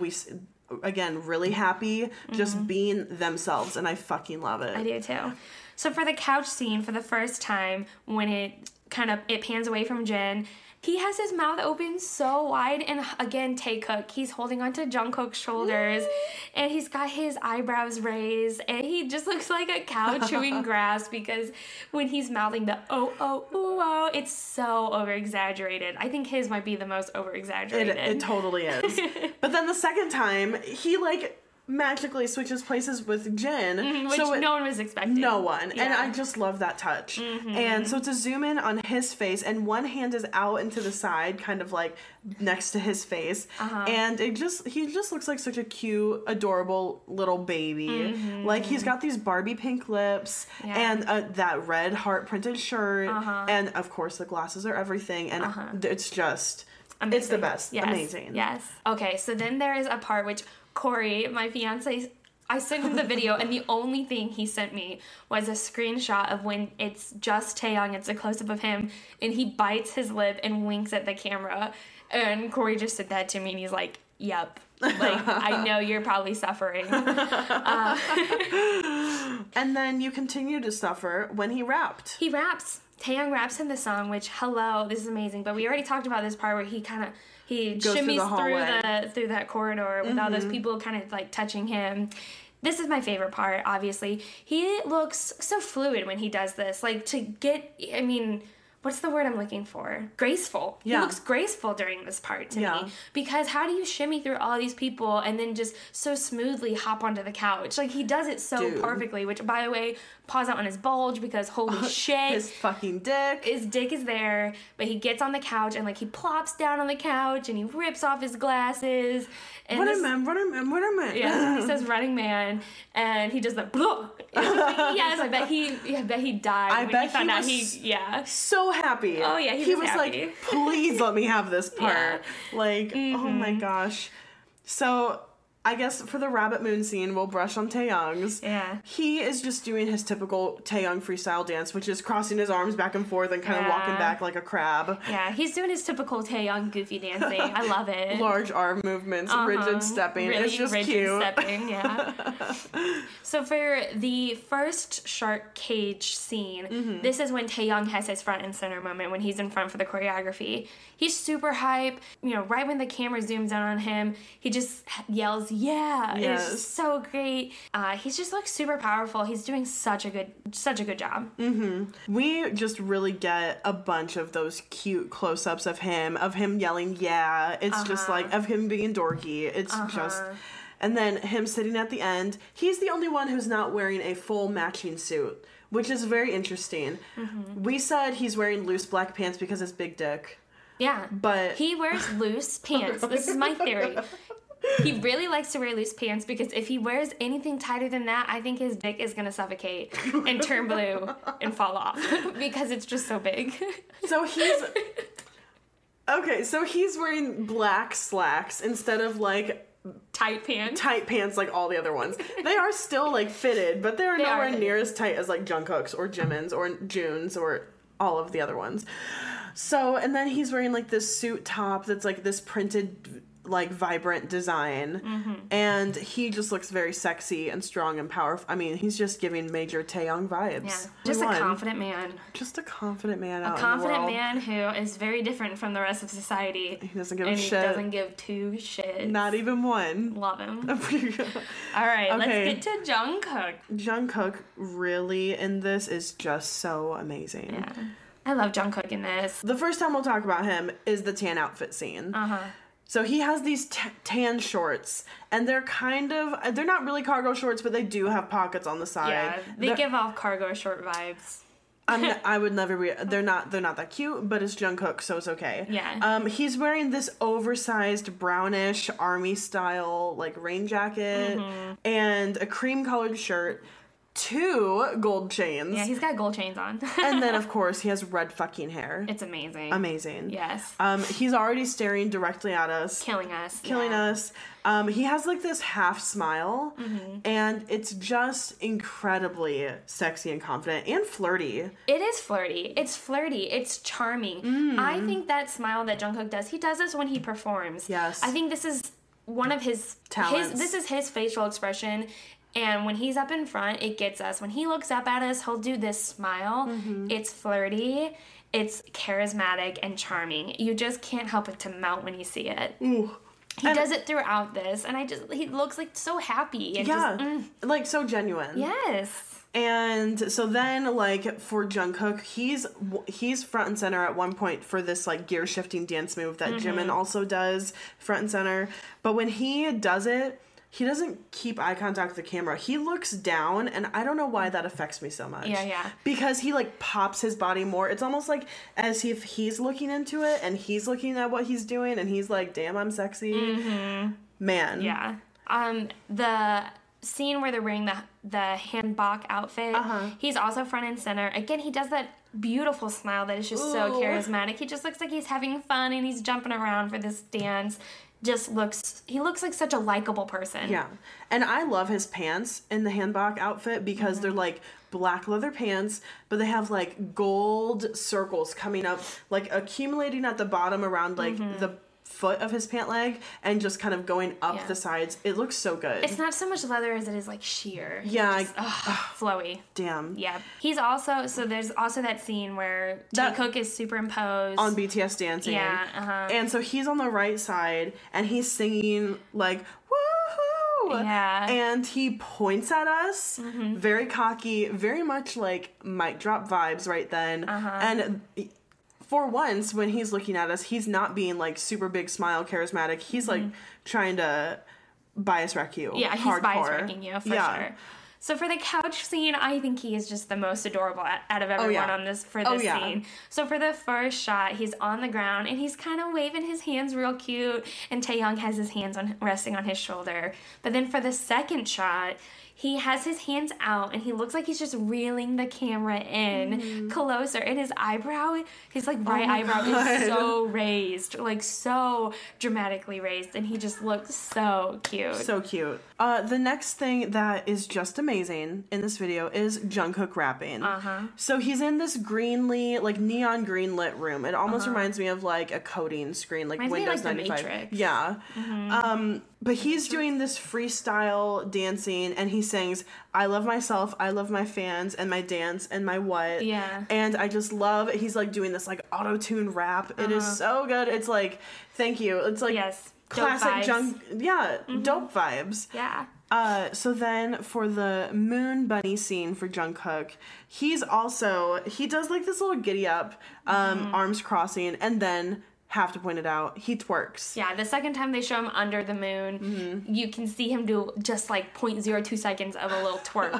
Speaker 1: really happy just being themselves, and I fucking love it.
Speaker 6: I do too. So for the couch scene, for the first time, when it pans away from Jin, he has his mouth open so wide, and again, Taekook, he's holding onto Jungkook's shoulders, and he's got his eyebrows raised, and he just looks like a cow chewing grass, because when he's mouthing the oh, it's so over-exaggerated. I think his might be the most over-exaggerated.
Speaker 1: It totally is. But then the second time, he, like, magically switches places with Jin.
Speaker 6: Which no one was expecting.
Speaker 1: No one.
Speaker 6: Yeah.
Speaker 1: And I just love that touch. And so it's a zoom in on his face, and one hand is out into the side, kind of like next to his face. And he just looks like such a cute, adorable little baby. Like, he's got these Barbie pink lips and that red heart printed shirt. And of course the glasses are everything. And it's just... Amazing. It's the best.
Speaker 6: Yes.
Speaker 1: Amazing.
Speaker 6: Yes. Okay, so then there is a part which Corey, my fiance, I sent him the video, and the only thing he sent me was a screenshot of when it's just Taeyong, it's a close-up of him, and he bites his lip and winks at the camera. And Corey just sent that to me, and he's like, yep. Like, I know you're probably suffering.
Speaker 1: And then you continue to suffer when he rapped.
Speaker 6: He raps. Taeyong raps in the song, which, hello, this is amazing. But we already talked about this part where he shimmies through that corridor with all those people kind of like touching him. This is my favorite part, obviously. He looks so fluid when he does this. Like, what's the word I'm looking for? Graceful.
Speaker 1: Yeah.
Speaker 6: He looks graceful during this part to me. Because how do you shimmy through all these people and then just so smoothly hop onto the couch? Like, he does it so perfectly, which, by the way, pause out on his bulge because holy shit.
Speaker 1: His fucking dick.
Speaker 6: His dick is there, but he gets on the couch and, like, he plops down on the couch and he rips off his glasses. And
Speaker 1: what a man.
Speaker 6: Yeah, he says Running Man, and he does the blah. Yes, I bet he died when he found out
Speaker 1: so happy.
Speaker 6: Oh yeah, he was happy.
Speaker 1: Like, please let me have this part. Like, oh my gosh. So I guess for the Rabbit Moon scene, we'll brush on Taeyong's.
Speaker 6: Yeah.
Speaker 1: He is just doing his typical Taeyong freestyle dance, which is crossing his arms back and forth and kind of walking back like a crab.
Speaker 6: Yeah, he's doing his typical Taeyong goofy dancing. I love it.
Speaker 1: Large arm movements, rigid stepping.
Speaker 6: Really
Speaker 1: it's just
Speaker 6: rigid
Speaker 1: cute.
Speaker 6: Stepping, yeah. So for the first shark cage scene, this is when Taeyong has his front and center moment when he's in front for the choreography. He's super hype. You know, right when the camera zooms in on him, he just yells, yeah.
Speaker 1: Yes.
Speaker 6: It's so great. He's just like super powerful. He's doing such a good job.
Speaker 1: We just really get a bunch of those cute close-ups of him yelling, yeah. It's just like, of him being dorky. It's just... And then him sitting at the end. He's the only one who's not wearing a full matching suit, which is very interesting. We said he's wearing loose black pants because it's big dick.
Speaker 6: Yeah.
Speaker 1: But...
Speaker 6: he wears loose pants. This is my theory. He really likes to wear loose pants because if he wears anything tighter than that, I think his dick is going to suffocate and turn blue and fall off because it's just so big.
Speaker 1: So he's... Okay, so he's wearing black slacks instead of, like...
Speaker 6: Tight pants
Speaker 1: like all the other ones. They are still, like, fitted, but they're nowhere
Speaker 6: fitted.
Speaker 1: near as tight as, like, Jungkook's or Jimin's or June's or all of the other ones. So, and then he's wearing, like, this suit top that's, like, this printed... like vibrant design, and he just looks very sexy and strong and powerful. I mean, he's just giving major Taeyong vibes.
Speaker 6: Yeah, just a confident man.
Speaker 1: Just a confident man out
Speaker 6: a confident
Speaker 1: in the world.
Speaker 6: Man who is very different from the rest of society.
Speaker 1: He doesn't give a
Speaker 6: and
Speaker 1: shit.
Speaker 6: He doesn't give two shits.
Speaker 1: Not even one.
Speaker 6: Love him. All right, let's get to Jungkook.
Speaker 1: Jungkook really in this is just so amazing.
Speaker 6: Yeah, I love Jungkook in this.
Speaker 1: The first time we'll talk about him is the tan outfit scene. So he has these tan shorts, and they're not really cargo shorts, but they do have pockets on the side.
Speaker 6: Yeah, they give off cargo short vibes.
Speaker 1: I would never be. They're not that cute, but it's Jungkook, so it's okay.
Speaker 6: Yeah.
Speaker 1: He's wearing this oversized brownish army style like rain jacket and a cream colored shirt. 2 gold chains.
Speaker 6: Yeah, he's got gold chains on.
Speaker 1: And then, of course, he has red fucking hair.
Speaker 6: It's amazing.
Speaker 1: Amazing.
Speaker 6: Yes.
Speaker 1: He's already staring directly at us.
Speaker 6: Killing us.
Speaker 1: He has, like, this half smile, and it's just incredibly sexy and confident and flirty.
Speaker 6: It is flirty. It's flirty. It's charming. I think that smile that Jungkook does, he does this when he performs.
Speaker 1: Yes.
Speaker 6: I think this is one of his...
Speaker 1: talents.
Speaker 6: This is his facial expression. And when he's up in front, it gets us. When he looks up at us, he'll do this smile. It's flirty, it's charismatic, and charming. You just can't help but to melt when you see it.
Speaker 1: Ooh.
Speaker 6: He does it throughout this, and he looks like so happy. And
Speaker 1: like so genuine.
Speaker 6: Yes.
Speaker 1: And so then, like, for Jungkook, he's front and center at one point for this, like, gear shifting dance move that Jimin also does front and center. But when he does it, he doesn't keep eye contact with the camera. He looks down, and I don't know why that affects me so much.
Speaker 6: Yeah.
Speaker 1: Because he, like, pops his body more. It's almost like as if he's looking into it, and he's looking at what he's doing, and he's like, damn, I'm sexy.
Speaker 6: Mm-hmm.
Speaker 1: Man.
Speaker 6: Yeah. The scene where they're wearing the hanbok outfit, he's also front and center. Again, he does that beautiful smile that is just so charismatic. He just looks like he's having fun, and he's jumping around for this dance. He looks like such a likable person.
Speaker 1: Yeah. And I love his pants in the hanbok outfit because they're like black leather pants, but they have like gold circles coming up, like accumulating at the bottom around like the foot of his pant leg and just kind of going up the sides. It looks so good.
Speaker 6: It's not so much leather as it is like sheer.
Speaker 1: Yeah.
Speaker 6: Just, flowy.
Speaker 1: Damn.
Speaker 6: Yeah. He's also, so there's also that scene where Taekook is superimposed.
Speaker 1: On BTS dancing.
Speaker 6: Yeah.
Speaker 1: And so he's on the right side and he's singing like, woohoo!
Speaker 6: Yeah.
Speaker 1: And he points at us, very cocky, very much like mic drop vibes right then. And for once, when he's looking at us, he's not being, like, super big smile, charismatic. He's, like, trying to bias wreck you.
Speaker 6: Yeah, he's
Speaker 1: hardcore.
Speaker 6: bias wrecking you, for sure. So for the couch scene, I think he is just the most adorable out of everyone on this scene. So for the first shot, he's on the ground, and he's kind of waving his hands real cute, and Taehyung has his hands resting on his shoulder. But then for the second shot, he has his hands out, and he looks like he's just reeling the camera in closer. And his eyebrow, his like right eyebrow is so raised, like so dramatically raised, and he just looks so cute.
Speaker 1: So cute. The next thing that is just amazing in this video is Jungkook rapping. So he's in this greenly, like neon green lit room. It almost reminds me of like a coding screen, like Windows 95.
Speaker 6: The Matrix.
Speaker 1: Yeah. But he's doing this freestyle dancing, and he sings, I love myself, I love my fans, and my dance, and my what.
Speaker 6: Yeah.
Speaker 1: And I just love, he's like doing this like auto-tune rap. It is so good. It's like, thank you. It's like classic dope vibes.
Speaker 6: Yeah.
Speaker 1: So then for the Moon Bunny scene for Jungkook, he does like this little giddy up, arms crossing, and then, have to point it out, he twerks.
Speaker 6: Yeah, the second time they show him under the moon, you can see him do just like 0.02 seconds of a little twerk.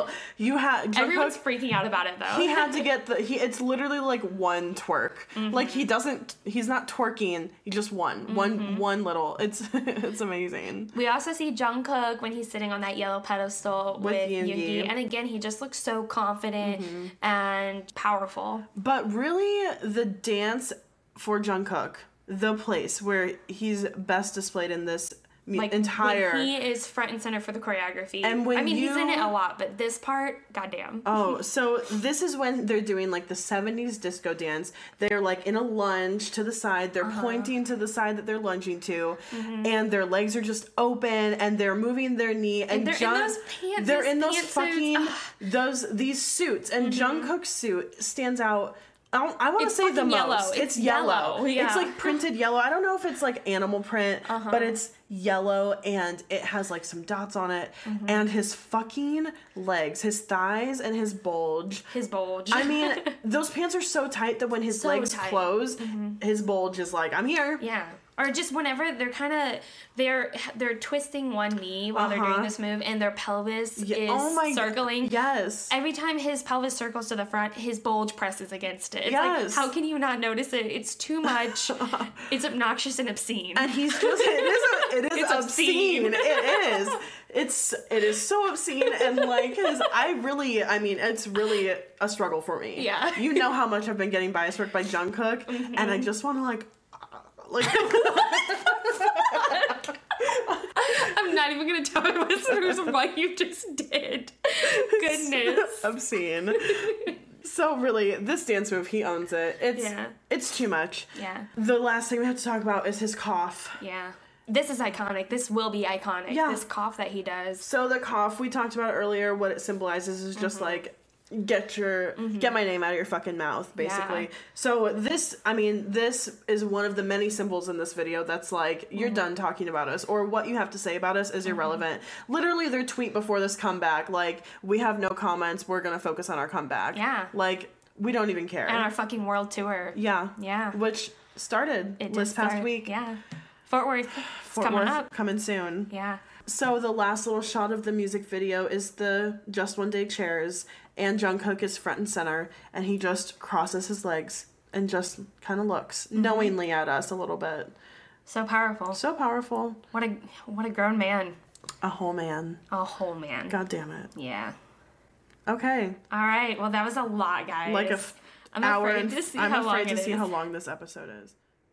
Speaker 1: Everyone's
Speaker 6: freaking out about it though.
Speaker 1: He had to get it's literally like one twerk. Like he's not twerking, he just one little, it's amazing.
Speaker 6: We also see Jungkook when he's sitting on that yellow pedestal with Yoongi, and again he just looks so confident and powerful.
Speaker 1: But really the dance for Jungkook, the place where he's best displayed in this entire...
Speaker 6: When he is front and center for the choreography.
Speaker 1: And
Speaker 6: he's in it a lot, but this part, goddamn.
Speaker 1: Oh, so this is when they're doing, like, the 70s disco dance. They're, like, in a lunge to the side. They're pointing to the side that they're lunging to. And their legs are just open, and they're moving their knee. And
Speaker 6: they're in those pants.
Speaker 1: They're in those fucking... These suits. And Jungkook's suit stands out... I want to say the
Speaker 6: yellow.
Speaker 1: most. It's yellow.
Speaker 6: Yeah.
Speaker 1: It's like printed yellow. I don't know if it's like animal print, but it's yellow and it has like some dots on it. And his fucking legs, his thighs and his bulge. I mean, those pants are so tight that when his legs close, his bulge is like, I'm here.
Speaker 6: Yeah. Or just whenever they're twisting one knee while they're doing this move, and their pelvis is circling.
Speaker 1: Yes.
Speaker 6: Every time his pelvis circles to the front, his bulge presses against it. It's
Speaker 1: like,
Speaker 6: how can you not notice it? It's too much. It's obnoxious and obscene.
Speaker 1: And he's just it is obscene. It is so obscene, and like it's really a struggle for me.
Speaker 6: Yeah.
Speaker 1: You know how much I've been getting bias work by Jungkook, and I just want to like
Speaker 6: I'm not even gonna tell my listeners what you just did. Goodness.
Speaker 1: Obscene. So really, this dance move, he owns it. It's too much.
Speaker 6: Yeah.
Speaker 1: The last thing we have to talk about is his cough.
Speaker 6: Yeah. This is iconic. This will be iconic.
Speaker 1: Yeah.
Speaker 6: This cough that he does.
Speaker 1: So the cough, we talked about earlier, what it symbolizes is just like, get my name out of your fucking mouth, basically.
Speaker 6: Yeah.
Speaker 1: So this is one of the many symbols in this video that's like, you're done talking about us, or what you have to say about us is irrelevant. Literally, their tweet before this comeback, like, we have no comments, we're gonna focus on our comeback.
Speaker 6: Yeah.
Speaker 1: Like, we don't even care.
Speaker 6: And our fucking world tour.
Speaker 1: Yeah.
Speaker 6: Yeah.
Speaker 1: Which started this past week.
Speaker 6: Yeah. Fort Worth coming up.
Speaker 1: Coming soon.
Speaker 6: Yeah.
Speaker 1: So the last little shot of the music video is the Just One Day chairs, and Jungkook is front and center, and he just crosses his legs and just kind of looks knowingly at us a little bit.
Speaker 6: So powerful.
Speaker 1: So powerful.
Speaker 6: What a grown man.
Speaker 1: A whole man.
Speaker 6: A whole man.
Speaker 1: God damn it.
Speaker 6: Yeah.
Speaker 1: Okay.
Speaker 6: All right. Well, that was a lot, guys.
Speaker 1: Like
Speaker 6: I'm
Speaker 1: hour
Speaker 6: afraid
Speaker 1: and
Speaker 6: to see
Speaker 1: I'm
Speaker 6: how long
Speaker 1: afraid to
Speaker 6: it
Speaker 1: see
Speaker 6: is.
Speaker 1: how long this episode is.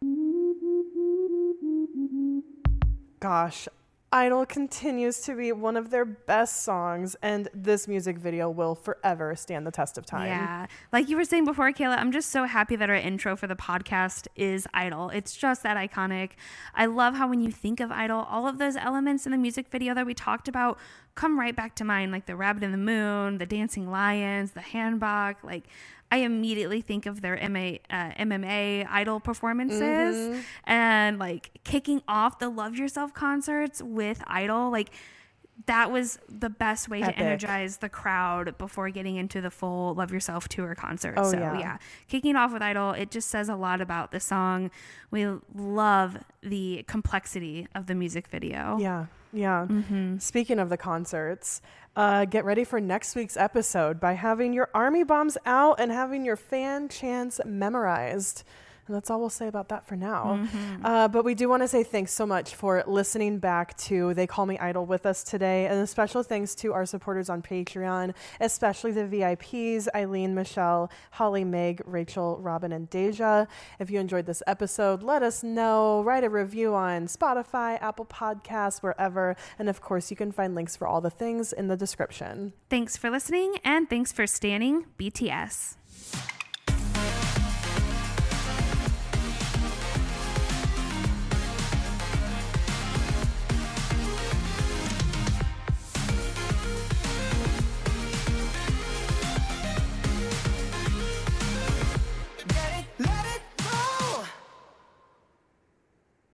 Speaker 3: Gosh, Idol continues to be one of their best songs, and this music video will forever stand the test of time.
Speaker 4: Yeah. Like you were saying before, Kayla, I'm just so happy that our intro for the podcast is Idol. It's just that iconic. I love how when you think of Idol, all of those elements in the music video that we talked about come right back to mind, like the Rabbit in the Moon, the Dancing Lions, the Hanbok. Like, I immediately think of their MMA Idol performances and like kicking off the Love Yourself concerts with Idol. Like, that was the best way
Speaker 3: Epic.
Speaker 4: to energize the crowd before getting into the full Love Yourself tour concert.
Speaker 3: Oh,
Speaker 4: so
Speaker 3: yeah.
Speaker 4: Kicking off with Idol, it just says a lot about the song. We love the complexity of the music video.
Speaker 3: Yeah. Speaking of the concerts, get ready for next week's episode by having your army bombs out and having your fan chants memorized. And that's all we'll say about that for now. But we do want to say thanks so much for listening back to They Call Me Idol with us today. And a special thanks to our supporters on Patreon, especially the VIPs, Eileen, Michelle, Holly, Meg, Rachel, Robin, and Deja. If you enjoyed this episode, let us know. Write a review on Spotify, Apple Podcasts, wherever. And of course, you can find links for all the things in the description.
Speaker 4: Thanks for listening, and thanks for standing BTS.